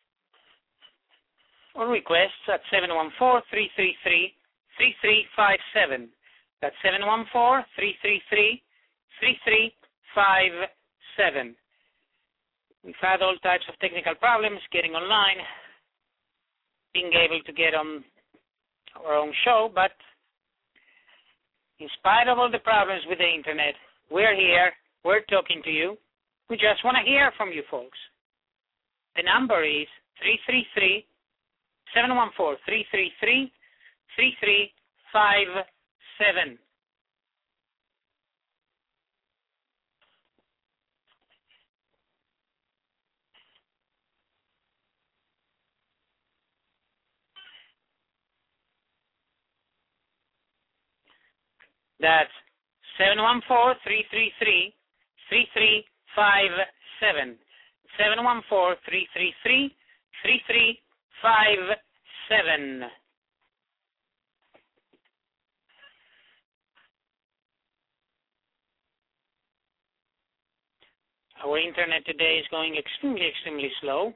or requests at seven one four, three three three, three three five seven. That's seven one four, three three three, three three five seven. We've had all types of technical problems getting online, being able to get on our own show, but in spite of all the problems with the internet, we're here, we're talking to you. We just want to hear from you folks. The number is three three three, seven one four, three three three, three three five seven. That's seven one four, three three three, three three five seven. seven one four, three three three, three three five seven. Our internet today is going extremely, extremely slow.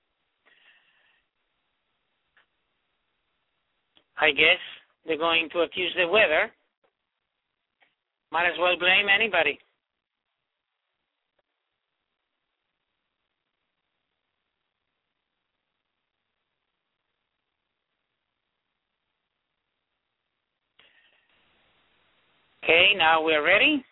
I guess they're going to accuse the weather. Might as well blame anybody. Okay, now we're ready.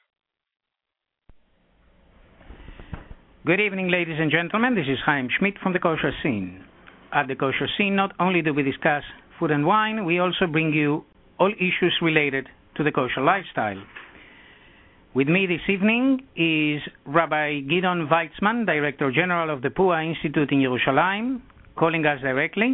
Good evening, ladies and gentlemen. This is Chaim Schmidt from the Kosher Scene. At the Kosher Scene, not only do we discuss food and wine, we also bring you all issues related to the kosher lifestyle. With me this evening is Rabbi Gidon Weitzman, Director General of the Pua Institute in Yerushalayim, calling us directly.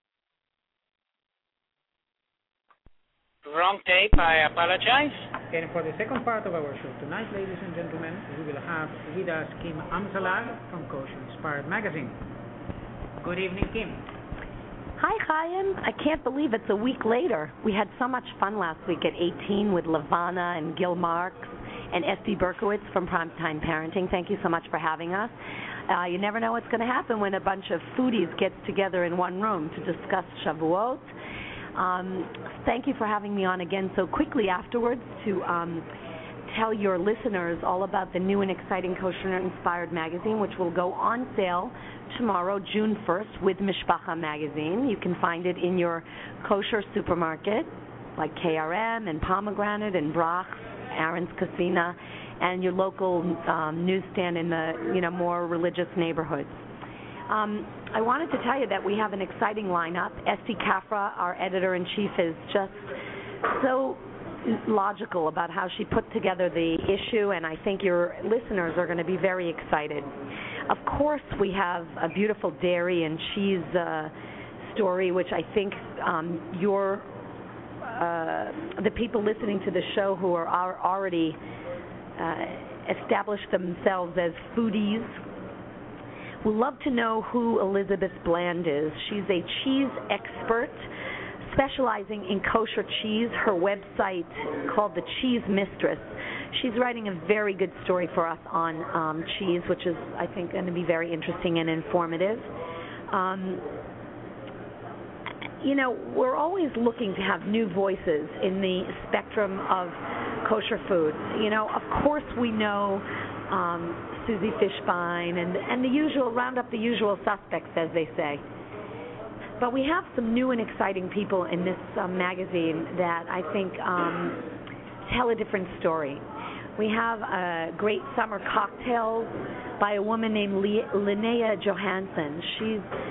Wrong tape, I apologize.
And for the second part of our show tonight, ladies and gentlemen, we will have with us Kim Amsalag from Kosher Inspired Magazine. Good evening, Kim.
Hi, Chaim. I can't believe it's a week later. We had so much fun last week at eighteen with Levana and Gil Marks and Esty Berkowitz from Primetime Parenting. Thank you so much for having us. Uh, you never know what's going to happen when a bunch of foodies get together in one room to discuss Shavuot. Um, thank you for having me on again so quickly afterwards to um, tell your listeners all about the new and exciting Kosher Inspired magazine, which will go on sale tomorrow, June first, with Mishpacha magazine. You can find it in your kosher supermarket, like K R M and Pomegranate and Brach's, Aaron's Casina, and your local um, newsstand in the you know more religious neighborhoods. Um, I wanted to tell you that we have an exciting lineup. Esti Kafra, our editor-in-chief, is just so logical about how she put together the issue, and I think your listeners are going to be very excited. Of course, we have a beautiful dairy and cheese uh, story, which I think um, your uh, the people listening to the show who are, are already uh, established themselves as foodies will love to know who Elizabeth Bland is. She's a cheese expert specializing in kosher cheese. Her website called The Cheese Mistress. She's writing a very good story for us on um, cheese, which is, I think, going to be very interesting and informative. Um, you know, we're always looking to have new voices in the spectrum of kosher foods. You know, of course we know um, Susie Fishbein and, and the usual, round up the usual suspects, as they say. But we have some new and exciting people in this uh, magazine that I think um, tell a different story. We have a great summer cocktails by a woman named Le- Linnea Johansson. She's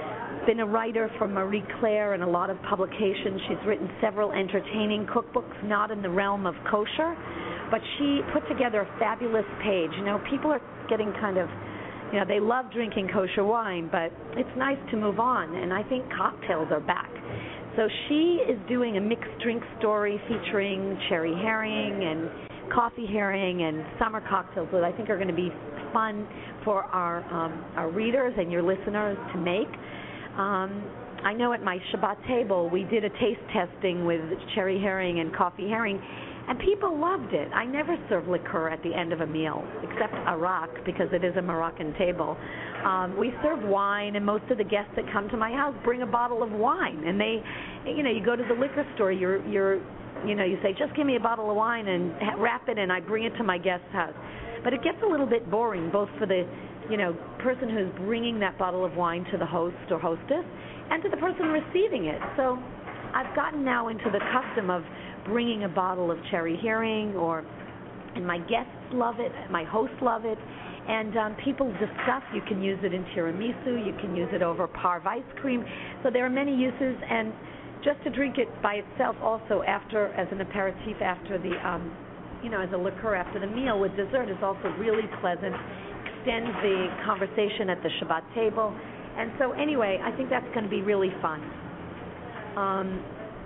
been a writer for Marie Claire and a lot of publications. She's written several entertaining cookbooks, not in the realm of kosher, but she put together a fabulous page. You know, people are getting kind of, you know, they love drinking kosher wine, but it's nice to move on, and I think cocktails are back. So she is doing a mixed drink story featuring cherry herring and coffee herring and summer cocktails that I think are going to be fun for our um, our readers and your listeners to make. Um, I know at my Shabbat table we did a taste testing with cherry herring and coffee herring, and people loved it. I never serve liqueur at the end of a meal, except arak, because it is a Moroccan table. Um, we serve wine, and most of the guests that come to my house bring a bottle of wine. And they, you know, you go to the liquor store, you're, you're, you know, you say, just give me a bottle of wine and wrap it, and I bring it to my guest's house. But it gets a little bit boring, both for the, you know, person who's bringing that bottle of wine to the host or hostess, and to the person receiving it. So I've gotten now into the custom of bringing a bottle of cherry herring, or, and my guests love it, my hosts love it, and um, people discuss. You can use it in tiramisu, you can use it over parve ice cream. So there are many uses, and just to drink it by itself also after, as an aperitif after the, um, you know, as a liqueur after the meal with dessert is also really pleasant, extends the conversation at the Shabbat table. And so anyway, I think that's going to be really fun. Um,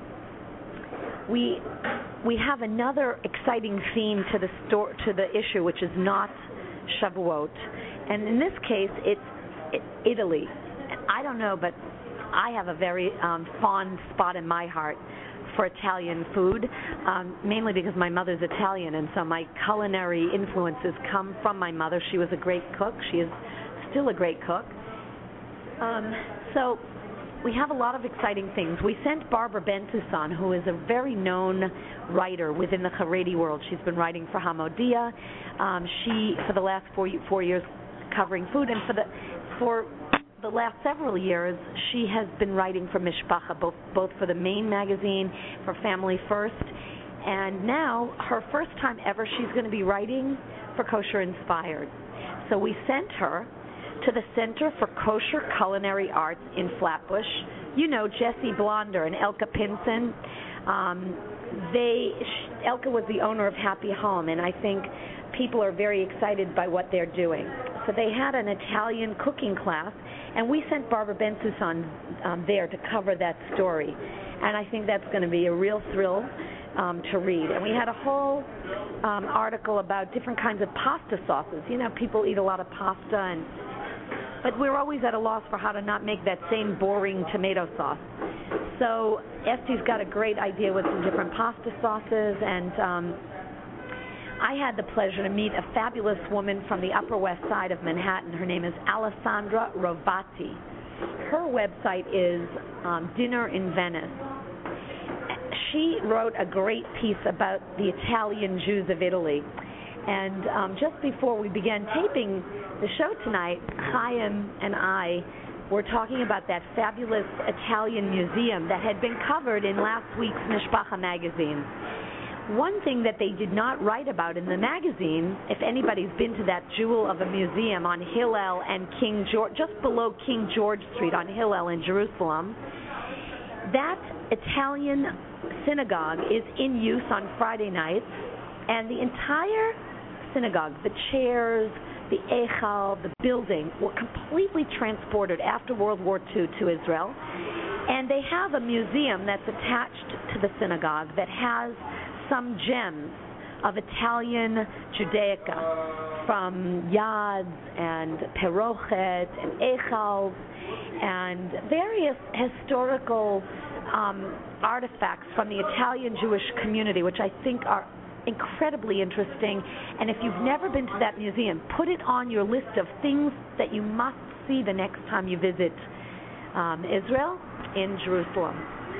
We we have another exciting theme to the sto- to the issue, which is not Shavuot, and in this case, it's it, Italy. I don't know, but I have a very um, fond spot in my heart for Italian food, um, mainly because my mother's Italian, and so my culinary influences come from my mother. She was a great cook. She is still a great cook. Um, so. We have a lot of exciting things. We sent Barbara Ben-Tussan, who is a very known writer within the Haredi world. She's been writing for Hamodia. Um, she, for the last four, four years, covering food, and for the for the last several years, she has been writing for Mishpacha, both both for the main magazine, for Family First, and now her first time ever, she's going to be writing for Kosher Inspired. So we sent her to the Center for Kosher Culinary Arts in Flatbush. You know Jesse Blonder and Elka Pinson. Um, they, Elka was the owner of Happy Home, and I think people are very excited by what they're doing. So they had an Italian cooking class, and we sent Barbara Ben-Tussan um, there to cover that story. And I think that's going to be a real thrill um, to read. And we had a whole um, article about different kinds of pasta sauces. You know, people eat a lot of pasta, and but we're always at a loss for how to not make that same boring tomato sauce. So Esti's got a great idea with some different pasta sauces, and um, I had the pleasure to meet a fabulous woman from the Upper West Side of Manhattan. Her name is Alessandra Rovati. Her website is um, Dinner in Venice. She wrote a great piece about the Italian Jews of Italy. And um, just before we began taping the show tonight, Chaim and I were talking about that fabulous Italian museum that had been covered in last week's Mishpacha magazine. One thing that they did not write about in the magazine, if anybody's been to that jewel of a museum on Hillel and King George, just below King George Street on Hillel in Jerusalem, that Italian synagogue is in use on Friday nights, and the entire synagogue, the chairs, the Eichel, the building, were completely transported after World War Two to Israel. And they have a museum that's attached to the synagogue that has some gems of Italian Judaica, from Yad and Perochet and Eichel, and various historical um, artifacts from the Italian Jewish community, which I think are incredibly interesting. And if you've never been to that museum, put it on your list of things that you must see the next time you visit um, Israel in Jerusalem.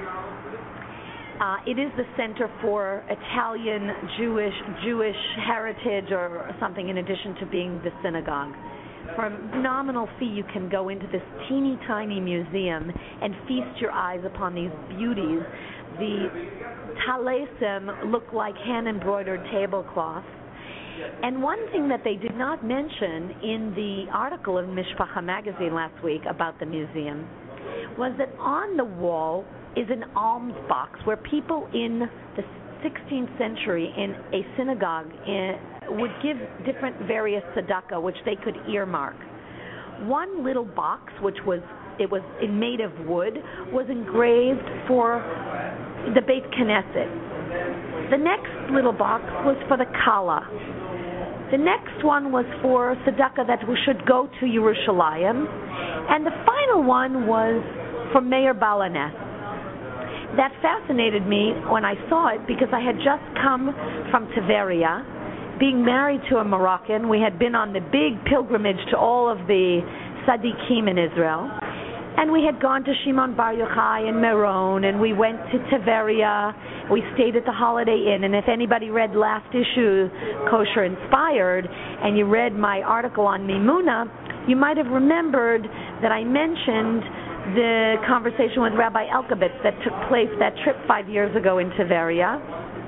Uh, it is the Center for Italian Jewish Jewish Heritage or something, in addition to being the synagogue. For a nominal fee, you can go into this teeny tiny museum and feast your eyes upon these beauties. The talesim look like hand-embroidered tablecloths. And one thing that they did not mention in the article in Mishpacha magazine last week about the museum was that on the wall is an alms box where people in the sixteenth century in a synagogue in, would give different various tzedakah, which they could earmark. One little box, which was it was made of wood, was engraved for the Beit Knesset. The next little box was for the Kala. The next one was for tzedakah that we should go to Yerushalayim, and the final one was for Meir Baal HaNes. That fascinated me when I saw it because I had just come from Tiberia, being married to a Moroccan. We had been on the big pilgrimage to all of the Tzaddikim in Israel, and we had gone to Shimon Bar Yochai and Meron, and we went to Tiberia. We stayed at the Holiday Inn, and if anybody read last issue, Kosher Inspired, and you read my article on Mimuna, you might have remembered that I mentioned the conversation with Rabbi Elkabetz that took place, that trip five years ago in Tiberia.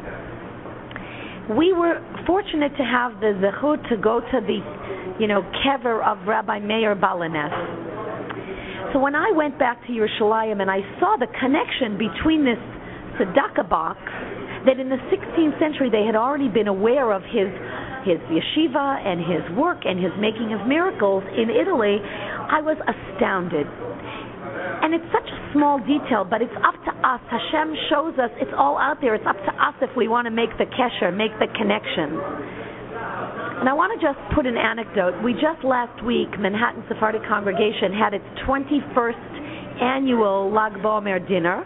We were fortunate to have the zechut to go to the, you know, kever of Rabbi Meir Baal HaNes. So when I went back to Yerushalayim and I saw the connection between this tzedakah box, that in the sixteenth century they had already been aware of his his yeshiva and his work and his making of miracles in Italy, I was astounded. And it's such a small detail, but it's up to us. Hashem shows us it's all out there. It's up to us if we want to make the kesher, make the connection. And I want to just put an anecdote. We just last week, Manhattan Sephardic Congregation had its twenty-first annual Lag BaOmer dinner.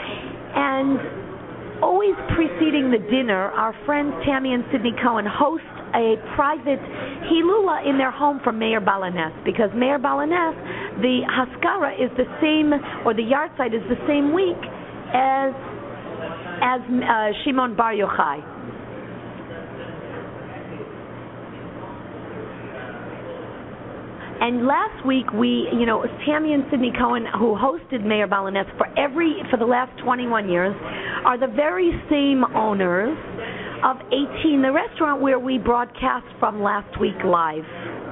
And always preceding the dinner, our friends Tammy and Sidney Cohen host a private hilula in their home for Meir Baal HaNes, because Meir Baal HaNes, the Haskara is the same, or the yahrzeit is the same week as as uh, Shimon Bar Yochai. And last week we, you know, Tammy and Sidney Cohen, who hosted Meir Baal HaNes for every for the last twenty-one years, are the very same owners of eighteen, the restaurant where we broadcast from last week live.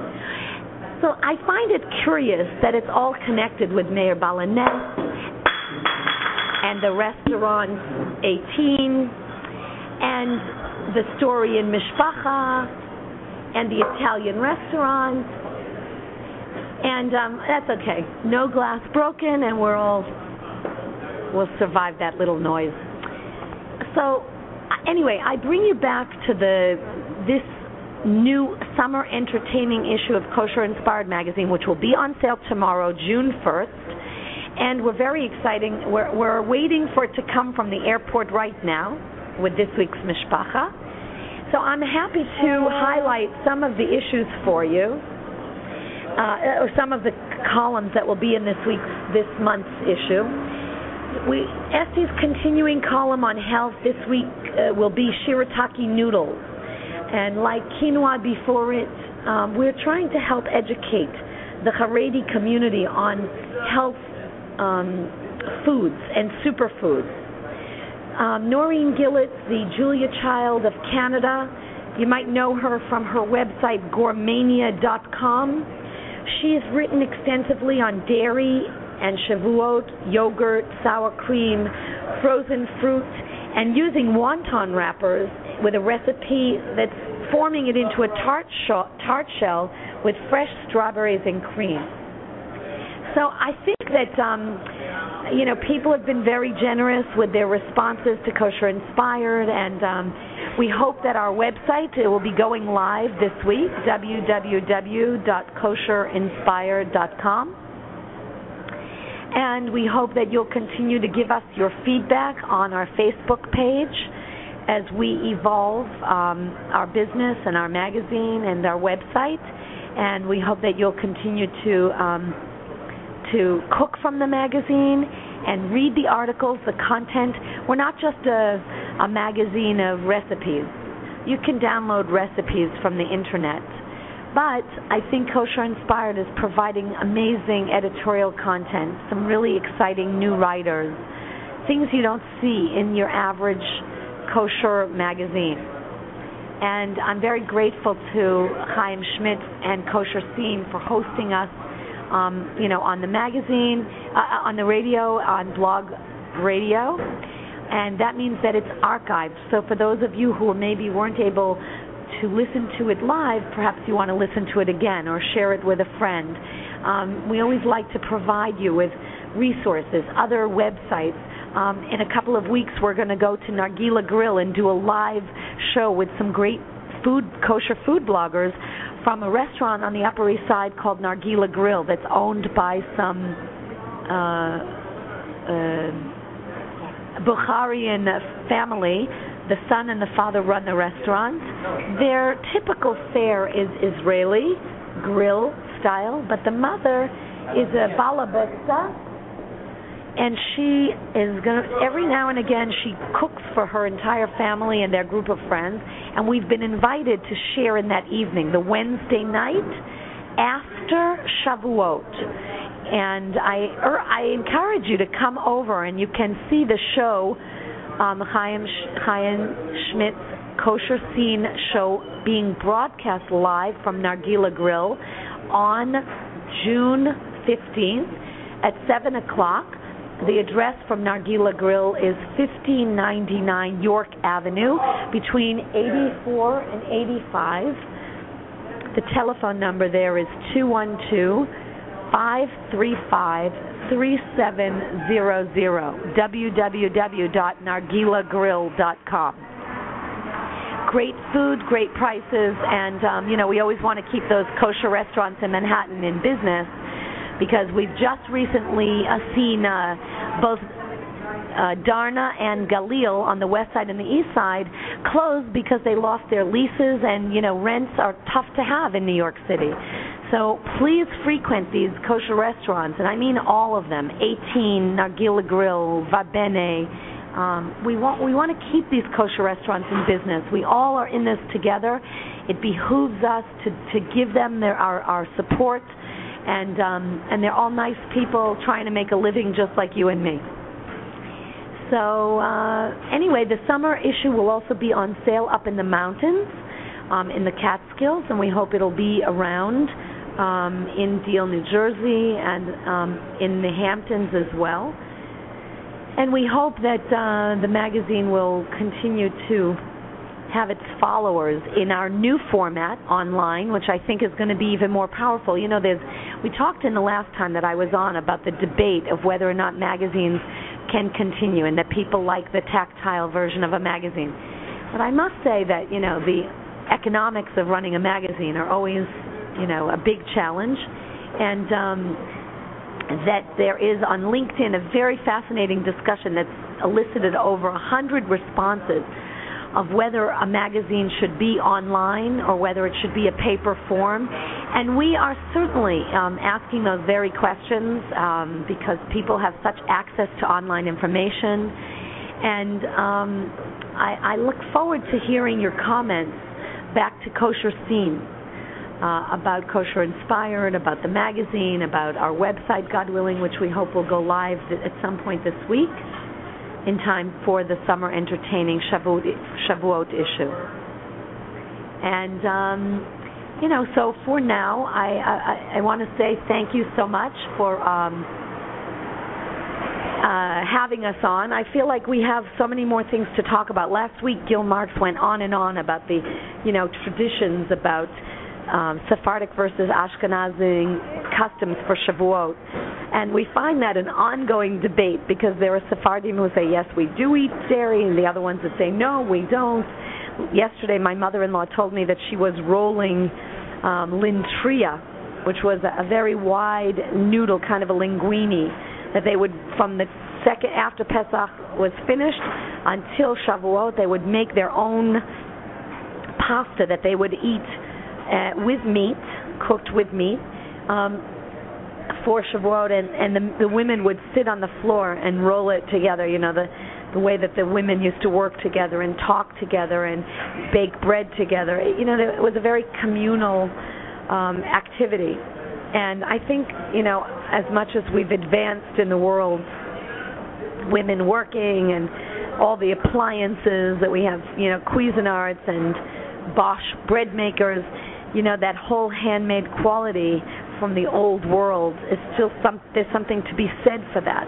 So I find it curious that it's all connected with Meir Baal HaNes and the restaurant eighteen and the story in Mishpacha and the Italian restaurant. And um, that's okay. No glass broken, and we're all, we'll survive that little noise. So anyway, I bring you back to the this new summer entertaining issue of Kosher Inspired magazine, which will be on sale tomorrow, June first. And we're very exciting. We're, we're waiting for it to come from the airport right now with this week's Mishpacha. So I'm happy to highlight some of the issues for you, uh, or some of the columns that will be in this week's, this month's issue. We, Estie's continuing column on health this week uh, will be shirataki noodles. And like quinoa before it, um, we're trying to help educate the Haredi community on health um, foods and superfoods. Um, Noreen Gillett, the Julia Child of Canada, you might know her from her website gourmania dot com. She has written extensively on dairy and Shavuot, yogurt, sour cream, frozen fruit, and using wonton wrappers with a recipe that's forming it into a tart, sh- tart shell with fresh strawberries and cream. So I think that, um, you know, people have been very generous with their responses to Kosher Inspired, and um, we hope that our website, it will be going live this week, w w w dot kosher inspired dot com. And we hope that you'll continue to give us your feedback on our Facebook page as we evolve um, our business and our magazine and our website. And we hope that you'll continue to um, to cook from the magazine and read the articles, the content. We're not just a, a magazine of recipes. You can download recipes from the internet. But I think Kosher Inspired is providing amazing editorial content, some really exciting new writers, things you don't see in your average kosher magazine. And I'm very grateful to Chaim Schmitz and Kosher Scene for hosting us um, you know, on the magazine, uh, on the radio, on blog radio, and that means that it's archived. So for those of you who maybe weren't able to listen to it live, perhaps you want to listen to it again or share it with a friend. Um, we always like to provide you with resources, other websites. Um, in a couple of weeks, we're going to go to Nargila Grill and do a live show with some great food, kosher food bloggers from a restaurant on the Upper East Side called Nargila Grill that's owned by some uh, uh, Bukharian family. The son and the father run the restaurant. Their typical fare is Israeli grill style, but the mother is a balabesta, and she is going to, every now and again, she cooks for her entire family and their group of friends, and we've been invited to share in that evening, the Wednesday night after Shavuot. And I, er, I encourage you to come over, and you can see the show, um, Chaim, Chaim Schmidt's Kosher Scene show being broadcast live from Nargila Grill on June fifteenth at seven o'clock. The address from Nargila Grill is fifteen ninety-nine York Avenue, between eighty-four and eighty-five. The telephone number there is two one two, five three five, three seven zero zero, w w w dot nargila grill dot com. Great food, great prices, and um, you know, we always want to keep those kosher restaurants in Manhattan in business, because we've just recently uh, seen uh, both uh, Darna and Galil on the west side and the east side close because they lost their leases, and you know, rents are tough to have in New York City. So please frequent these kosher restaurants, and I mean all of them, eighteen, Nargila Grill, Va Bene. Um, we want we want to keep these kosher restaurants in business. We all are in this together. It behooves us to, to give them their, our, our support, and um, and they're all nice people trying to make a living just like you and me. So uh, anyway, the summer issue will also be on sale up in the mountains, um, in the Catskills, and we hope it'll be around um, in Deal, New Jersey, and um, in the Hamptons as well. And we hope that uh, the magazine will continue to have its followers in our new format online, which I think is going to be even more powerful. You know, there's we talked in the last time that I was on about the debate of whether or not magazines can continue, and that people like the tactile version of a magazine. But I must say that, you know, the economics of running a magazine are always, you know, a big challenge. And um, that there is on LinkedIn a very fascinating discussion that's elicited over a hundred responses of whether a magazine should be online or whether it should be a paper form. And we are certainly um, asking those very questions um, because people have such access to online information. And um, I, I look forward to hearing your comments back to Kosher Scene. Uh, about Kosher Inspired, about the magazine, about our website, God willing, which we hope will go live at some point this week in time for the summer entertaining Shavuot, Shavuot issue. And, um, you know, so for now, I, I, I want to say thank you so much for um, uh, having us on. I feel like we have so many more things to talk about. Last week, Gil Marks went on and on about the, you know, traditions about Um, Sephardic versus Ashkenazi customs for Shavuot. And we find that an ongoing debate, because there are Sephardim who say, yes, we do eat dairy, and the other ones that say, no, we don't. Yesterday, my mother-in-law told me that she was rolling um, lintria, which was a, a very wide noodle, kind of a linguine, that they would, from the second after Pesach was finished until Shavuot, they would make their own pasta that they would eat Uh, with meat, cooked with meat, um, for Shavuot, and, and the, the women would sit on the floor and roll it together, you know, the, the way that the women used to work together and talk together and bake bread together. You know, it was a very communal um, activity. And I think, you know, as much as we've advanced in the world, women working and all the appliances that we have, you know, Cuisinarts and Bosch bread makers, you know, that whole handmade quality from the old world is still some, there's something to be said for that.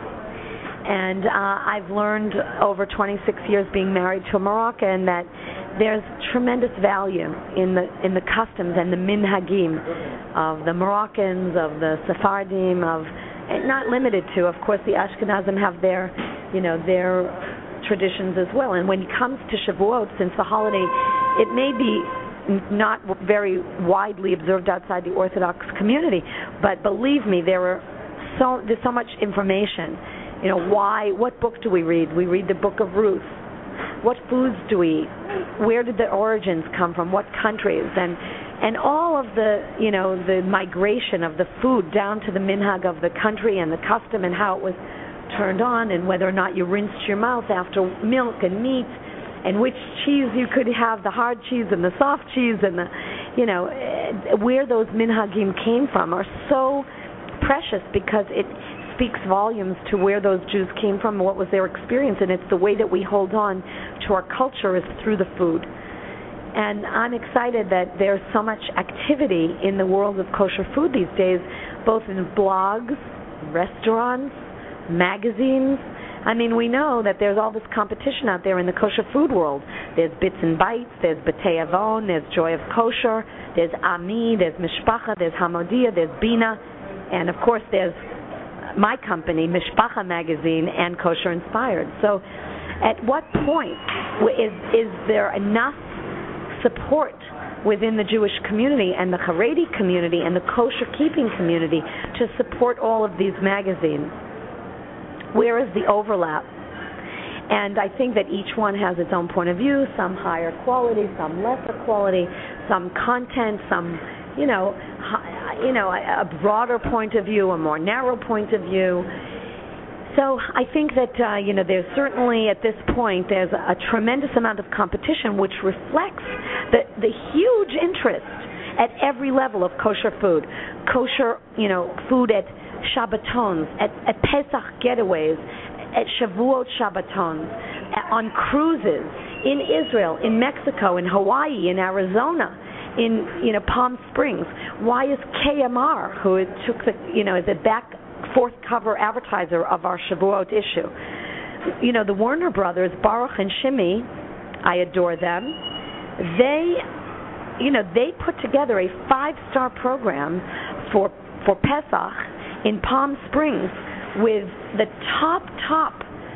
And uh, I've learned over twenty-six years being married to a Moroccan that there's tremendous value in the in the customs and the minhagim of the Moroccans, of the Sephardim, of and not limited to, of course, the Ashkenazim have their, you know, their traditions as well. And when it comes to Shavuot, since the holiday, it may be not very widely observed outside the Orthodox community, but believe me, there are so there's so much information. You know, why? What book do we read? We read the Book of Ruth. What foods do we eat? Where did the origins come from? What countries? And and all of the, you know, the migration of the food down to the minhag of the country and the custom and how it was turned on, and whether or not you rinsed your mouth after milk and meat, and which cheese you could have, the hard cheese and the soft cheese, and the, you know, where those minhagim came from are so precious, because it speaks volumes to where those Jews came from and what was their experience, and it's the way that we hold on to our culture is through the food. And I'm excited that there's so much activity in the world of kosher food these days, both in blogs, restaurants, magazines. I mean, we know that there's all this competition out there in the kosher food world. There's Bits and Bites, there's B'tei Avon, there's Joy of Kosher, there's Ami, there's Mishpacha, there's Hamodia, there's Bina, and of course there's my company, Mishpacha Magazine, and Kosher Inspired. So at what point is, is there enough support within the Jewish community and the Haredi community and the kosher keeping community to support all of these magazines? Where is the overlap? And I think that each one has its own point of view, some higher quality, some lesser quality, some content, some, you know, you know, a broader point of view, a more narrow point of view. So I think that, uh, you know, there's certainly at this point there's a, a tremendous amount of competition, which reflects the, the huge interest at every level of kosher food. Kosher, you know, food at Shabbatons, at, at Pesach getaways, at Shavuot Shabbatons, on cruises, in Israel, in Mexico, in Hawaii, in Arizona, in, you know, Palm Springs. Why is K M R, who took the, you know, is a back fourth cover advertiser of our Shavuot issue? You know, the Warner Brothers, Baruch and Shimi, I adore them. They, you know, they put together a five-star program for for Pesach in Palm Springs with the top, top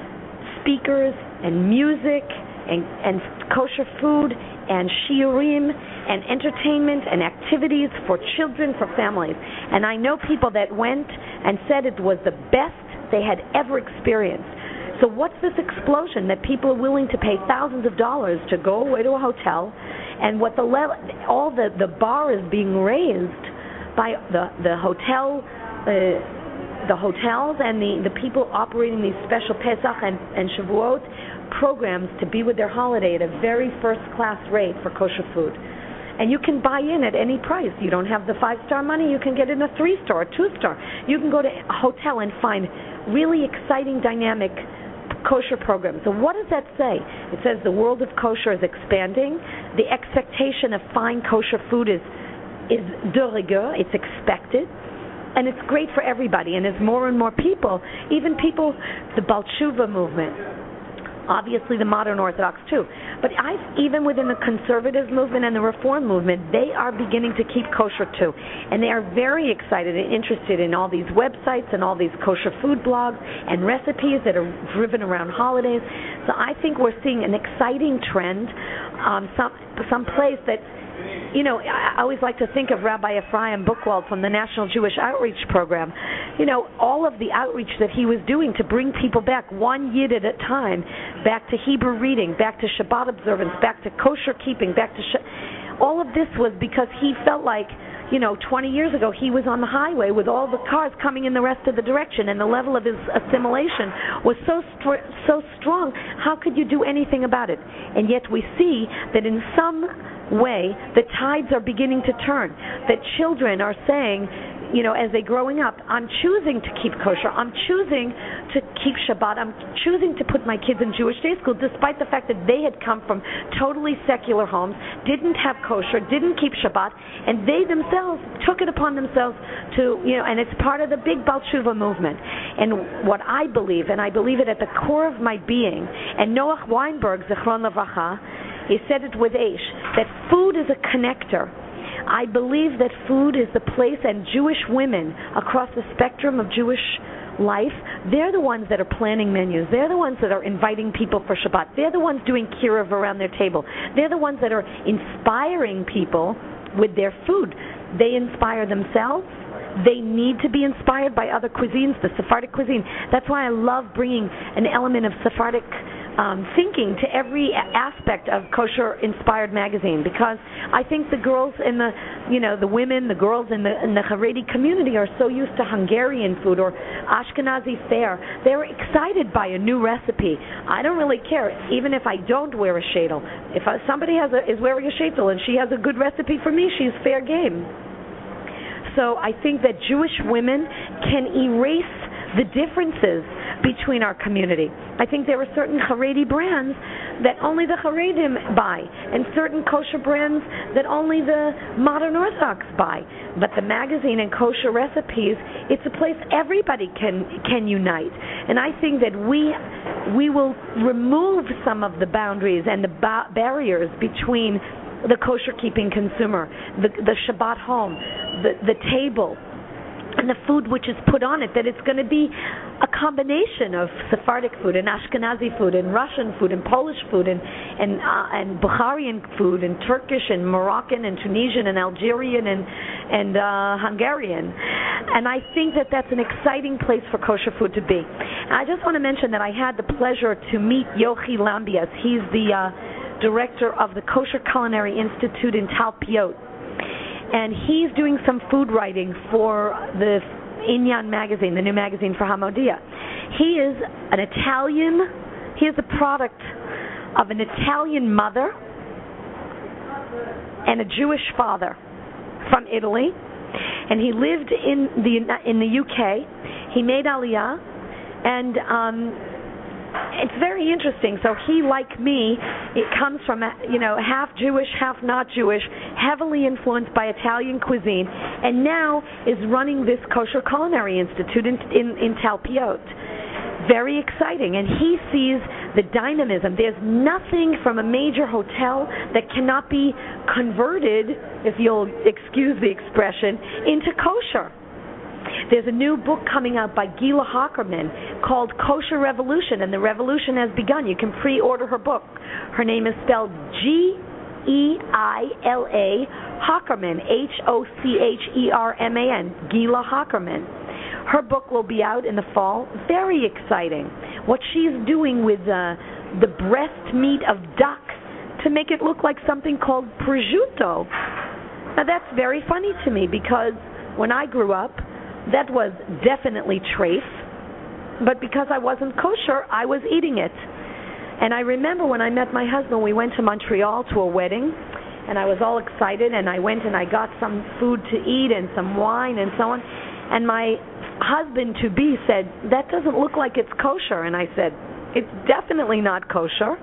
speakers and music and, and kosher food and shiurim and entertainment and activities for children, for families. And I know people that went and said it was the best they had ever experienced. So what's this explosion that people are willing to pay thousands of dollars to go away to a hotel, and what the level, all the, the bar is being raised by the, the hotel, uh, the hotels and the, the people operating these special Pesach and, and Shavuot programs to be with their holiday at a very first-class rate for kosher food. And you can buy in at any price. You don't have the five-star money, you can get in a three-star, a two-star. You can go to a hotel and find really exciting, dynamic kosher programs. So what does that say? It says the world of kosher is expanding. The expectation of fine kosher food is is de rigueur, it's expected. And it's great for everybody. And as more and more people, even people, the Baal Tshuva movement, obviously the modern Orthodox too, but I, even within the conservative movement and the Reform movement, they are beginning to keep kosher too. And they are very excited and interested in all these websites and all these kosher food blogs and recipes that are driven around holidays. So I think we're seeing an exciting trend, um, some, some place that, you know, I always like to think of Rabbi Ephraim Buchwald from the National Jewish Outreach Program. You know, all of the outreach that he was doing to bring people back one yid at a time, back to Hebrew reading, back to Shabbat observance, back to kosher keeping, back to Sh- all of this was because he felt like, you know, twenty years ago he was on the highway with all the cars coming in the rest of the direction, and the level of his assimilation was so str- so strong. How could you do anything about it? And yet we see that in some way the tides are beginning to turn, that children are saying,
you know, as they're growing up, I'm choosing to keep kosher. I'm choosing to keep Shabbat. I'm choosing to put my kids in Jewish day school, despite the fact that they had come from totally secular homes, didn't have kosher, didn't keep Shabbat, and they themselves took it upon themselves to, you know, and it's part of the big Baal Tshuva movement. And what I believe, and I believe it at the core of my being, and Noach Weinberg, Zichron Levracha, he said it with Aish, that food is a connector. I believe that food is the place, and Jewish women across the spectrum of Jewish life, they're the ones that are planning menus. They're the ones that are inviting people for Shabbat. They're the ones doing kiruv around their table. They're the ones that are inspiring people with their food. They inspire themselves. They need to be inspired by other cuisines, the Sephardic cuisine. That's why I love bringing an element of Sephardic Um, thinking to every aspect of kosher-inspired magazine, because I think the girls in the, you know, the women, the girls in the in the Haredi community are so used to Hungarian food or Ashkenazi fare. They're excited by a new recipe. I don't really care, even if I don't wear a sheitel. If somebody has a, is wearing a sheitel and she has a good recipe for me, she's fair game. So I think that Jewish women can erase the differences between our community. I think there are certain Haredi brands that only the Haredim buy, and certain kosher brands that only the modern Orthodox buy. But the magazine and kosher recipes, it's a place everybody can can unite. And I think that we we will remove some of the boundaries and the ba- barriers between the kosher-keeping consumer, the, the Shabbat home, the, the table, and the food which is put on it, that it's going to be a combination of Sephardic food and Ashkenazi food and Russian food and Polish food and and, uh, and Bukharian food and Turkish and Moroccan and Tunisian and Algerian and and uh, Hungarian. And I think that that's an exciting place for kosher food to be. And I just want to mention that I had the pleasure to meet Yochi Lambias. He's the uh, director of the Kosher Culinary Institute in Talpiot. And he's doing some food writing for the Inyan magazine, the new magazine for Hamodia. He is an Italian, he is the product of an Italian mother and a Jewish father from Italy. And he lived in the in the U K. He made Aliyah, and um, it's very interesting. So he, like me, it comes from, you know, half Jewish, half not Jewish, heavily influenced by Italian cuisine, and now is running this Kosher Culinary Institute in in, in Talpiot. Very exciting, and he sees the dynamism. There's nothing from a major hotel that cannot be converted, if you'll excuse the expression, into kosher. There's a new book coming out by Gila Hockerman called Kosher Revolution, and the revolution has begun. You can pre-order her book. Her name is spelled G E I L A Hockerman, H O C H E R M A N, Gila Hockerman. Her book will be out in the fall. Very exciting. What she's doing with uh, the breast meat of duck to make it look like something called prosciutto. Now that's very funny to me, because when I grew up, that was definitely treif, but because I wasn't kosher, I was eating it. And I remember when I met my husband, we went to Montreal to a wedding, and I was all excited, and I went and I got some food to eat and some wine and so on, and my husband-to-be said, that doesn't look like it's kosher. And I said, it's definitely not kosher.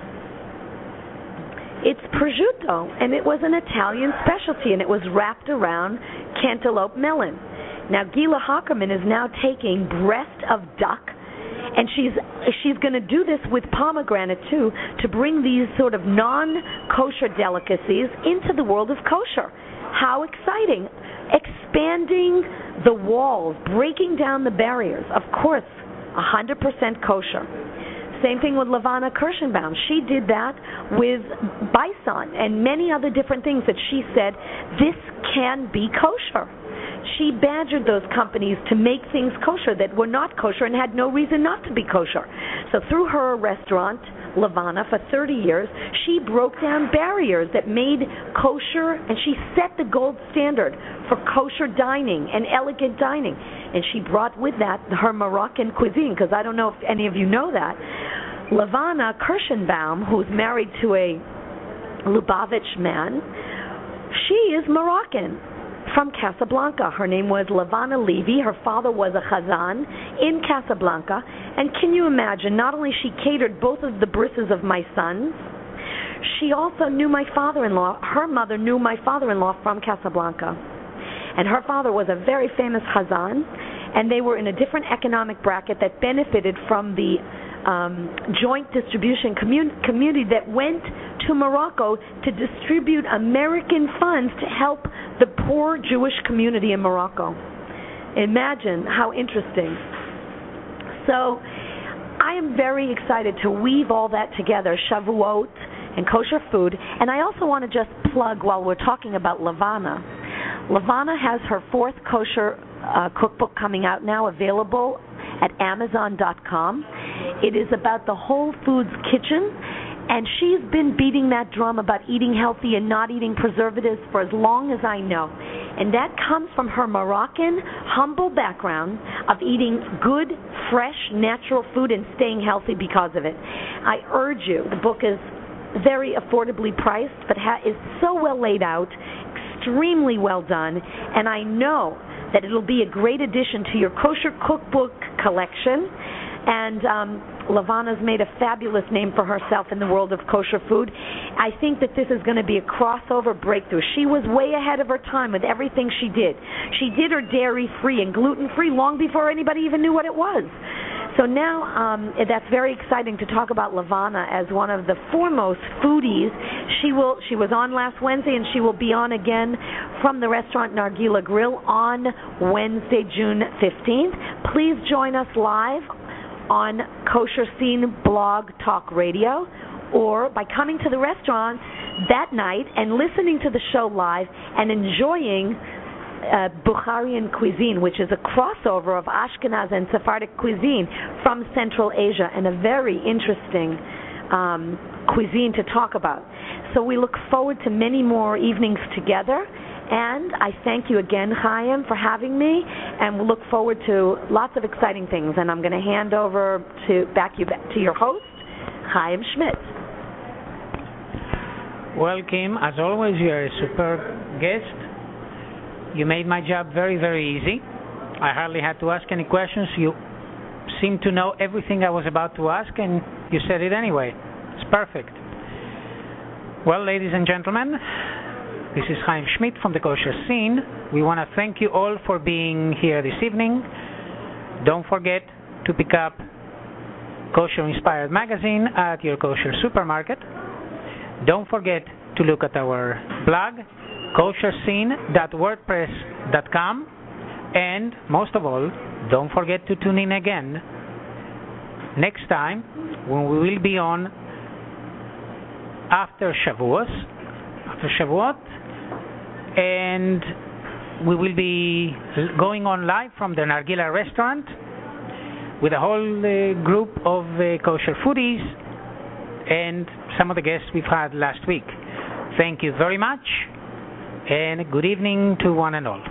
It's prosciutto, and it was an Italian specialty, and it was wrapped around cantaloupe melon. Now, Gila Hockerman is now taking breast of duck, and she's she's going to do this with pomegranate, too, to bring these sort of non-kosher delicacies into the world of kosher. How exciting. Expanding the walls, breaking down the barriers. Of course, one hundred percent kosher. Same thing with Levana Kirschenbaum. She did that with bison and many other different things that she said, this can be kosher. She badgered those companies to make things kosher that were not kosher and had no reason not to be kosher. So through her restaurant, Levana, for thirty years, she broke down barriers that made kosher, and she set the gold standard for kosher dining and elegant dining. And she brought with that her Moroccan cuisine, because I don't know if any of you know that. Levana Kirschenbaum, who's married to a Lubavitch man, she is Moroccan. from Casablanca. Her name was Levana Levy. Her father was a chazan in Casablanca. And can you imagine, not only she catered both of the brisses of my sons, she also knew my father-in-law. Her mother knew my father-in-law from Casablanca. And her father was a very famous chazan, and they were in a different economic bracket that benefited from the um, joint distribution commun- community that went to Morocco to distribute American funds to help the poor Jewish community in Morocco. Imagine how interesting. So I am very excited to weave all that together, Shavuot and kosher food. And I also want to just plug, while we're talking about Levana, Levana has her fourth kosher uh, cookbook coming out now, available at amazon dot com. It is about the Whole Foods kitchen, and she's been beating that drum about eating healthy and not eating preservatives for as long as I know. And that comes from her Moroccan, humble background of eating good, fresh, natural food and staying healthy because of it. I urge you, the book is very affordably priced, but ha- is so well laid out, extremely well done, and I know that it'll be a great addition to your kosher cookbook collection. And um, Levana's made a fabulous name for herself in the world of kosher food. I think that this is going to be a crossover breakthrough. She was way ahead of her time with everything she did. She did her dairy-free and gluten-free long before anybody even knew what it was. So now um, that's very exciting to talk about Levana as one of the foremost foodies. She will. She was on last Wednesday, and she will be on again from the restaurant Nargila Grill on Wednesday, June fifteenth. Please join us live on Kosher Scene Blog Talk Radio, or by coming to the restaurant that night and listening to the show live and enjoying Uh, Bukharian cuisine, which is a crossover of Ashkenaz and Sephardic cuisine from Central Asia, and a very interesting um, cuisine to talk about. So we look forward to many more evenings together, and I thank you again, Chaim, for having me, and we look forward to lots of exciting things. And I'm going to hand over to back you back to your host, Chaim Schmidt.
Well, Kim, as always, you're a superb guest. You made my job very, very easy. I hardly had to ask any questions. You seem to know everything I was about to ask, and you said it anyway. It's perfect. Well, ladies and gentlemen, this is Chaim Schmidt from the Kosher Scene. We want to thank you all for being here this evening. Don't forget to pick up Kosher Inspired magazine at your kosher supermarket. Don't forget to look at our blog, kosher scene dot wordpress dot com, and most of all, don't forget to tune in again next time when we will be on after Shavuot, after Shavuot, and we will be going on live from the Nargila restaurant with a whole uh, group of uh, kosher foodies and some of the guests we've had last week. Thank you very much, and good evening to one and all.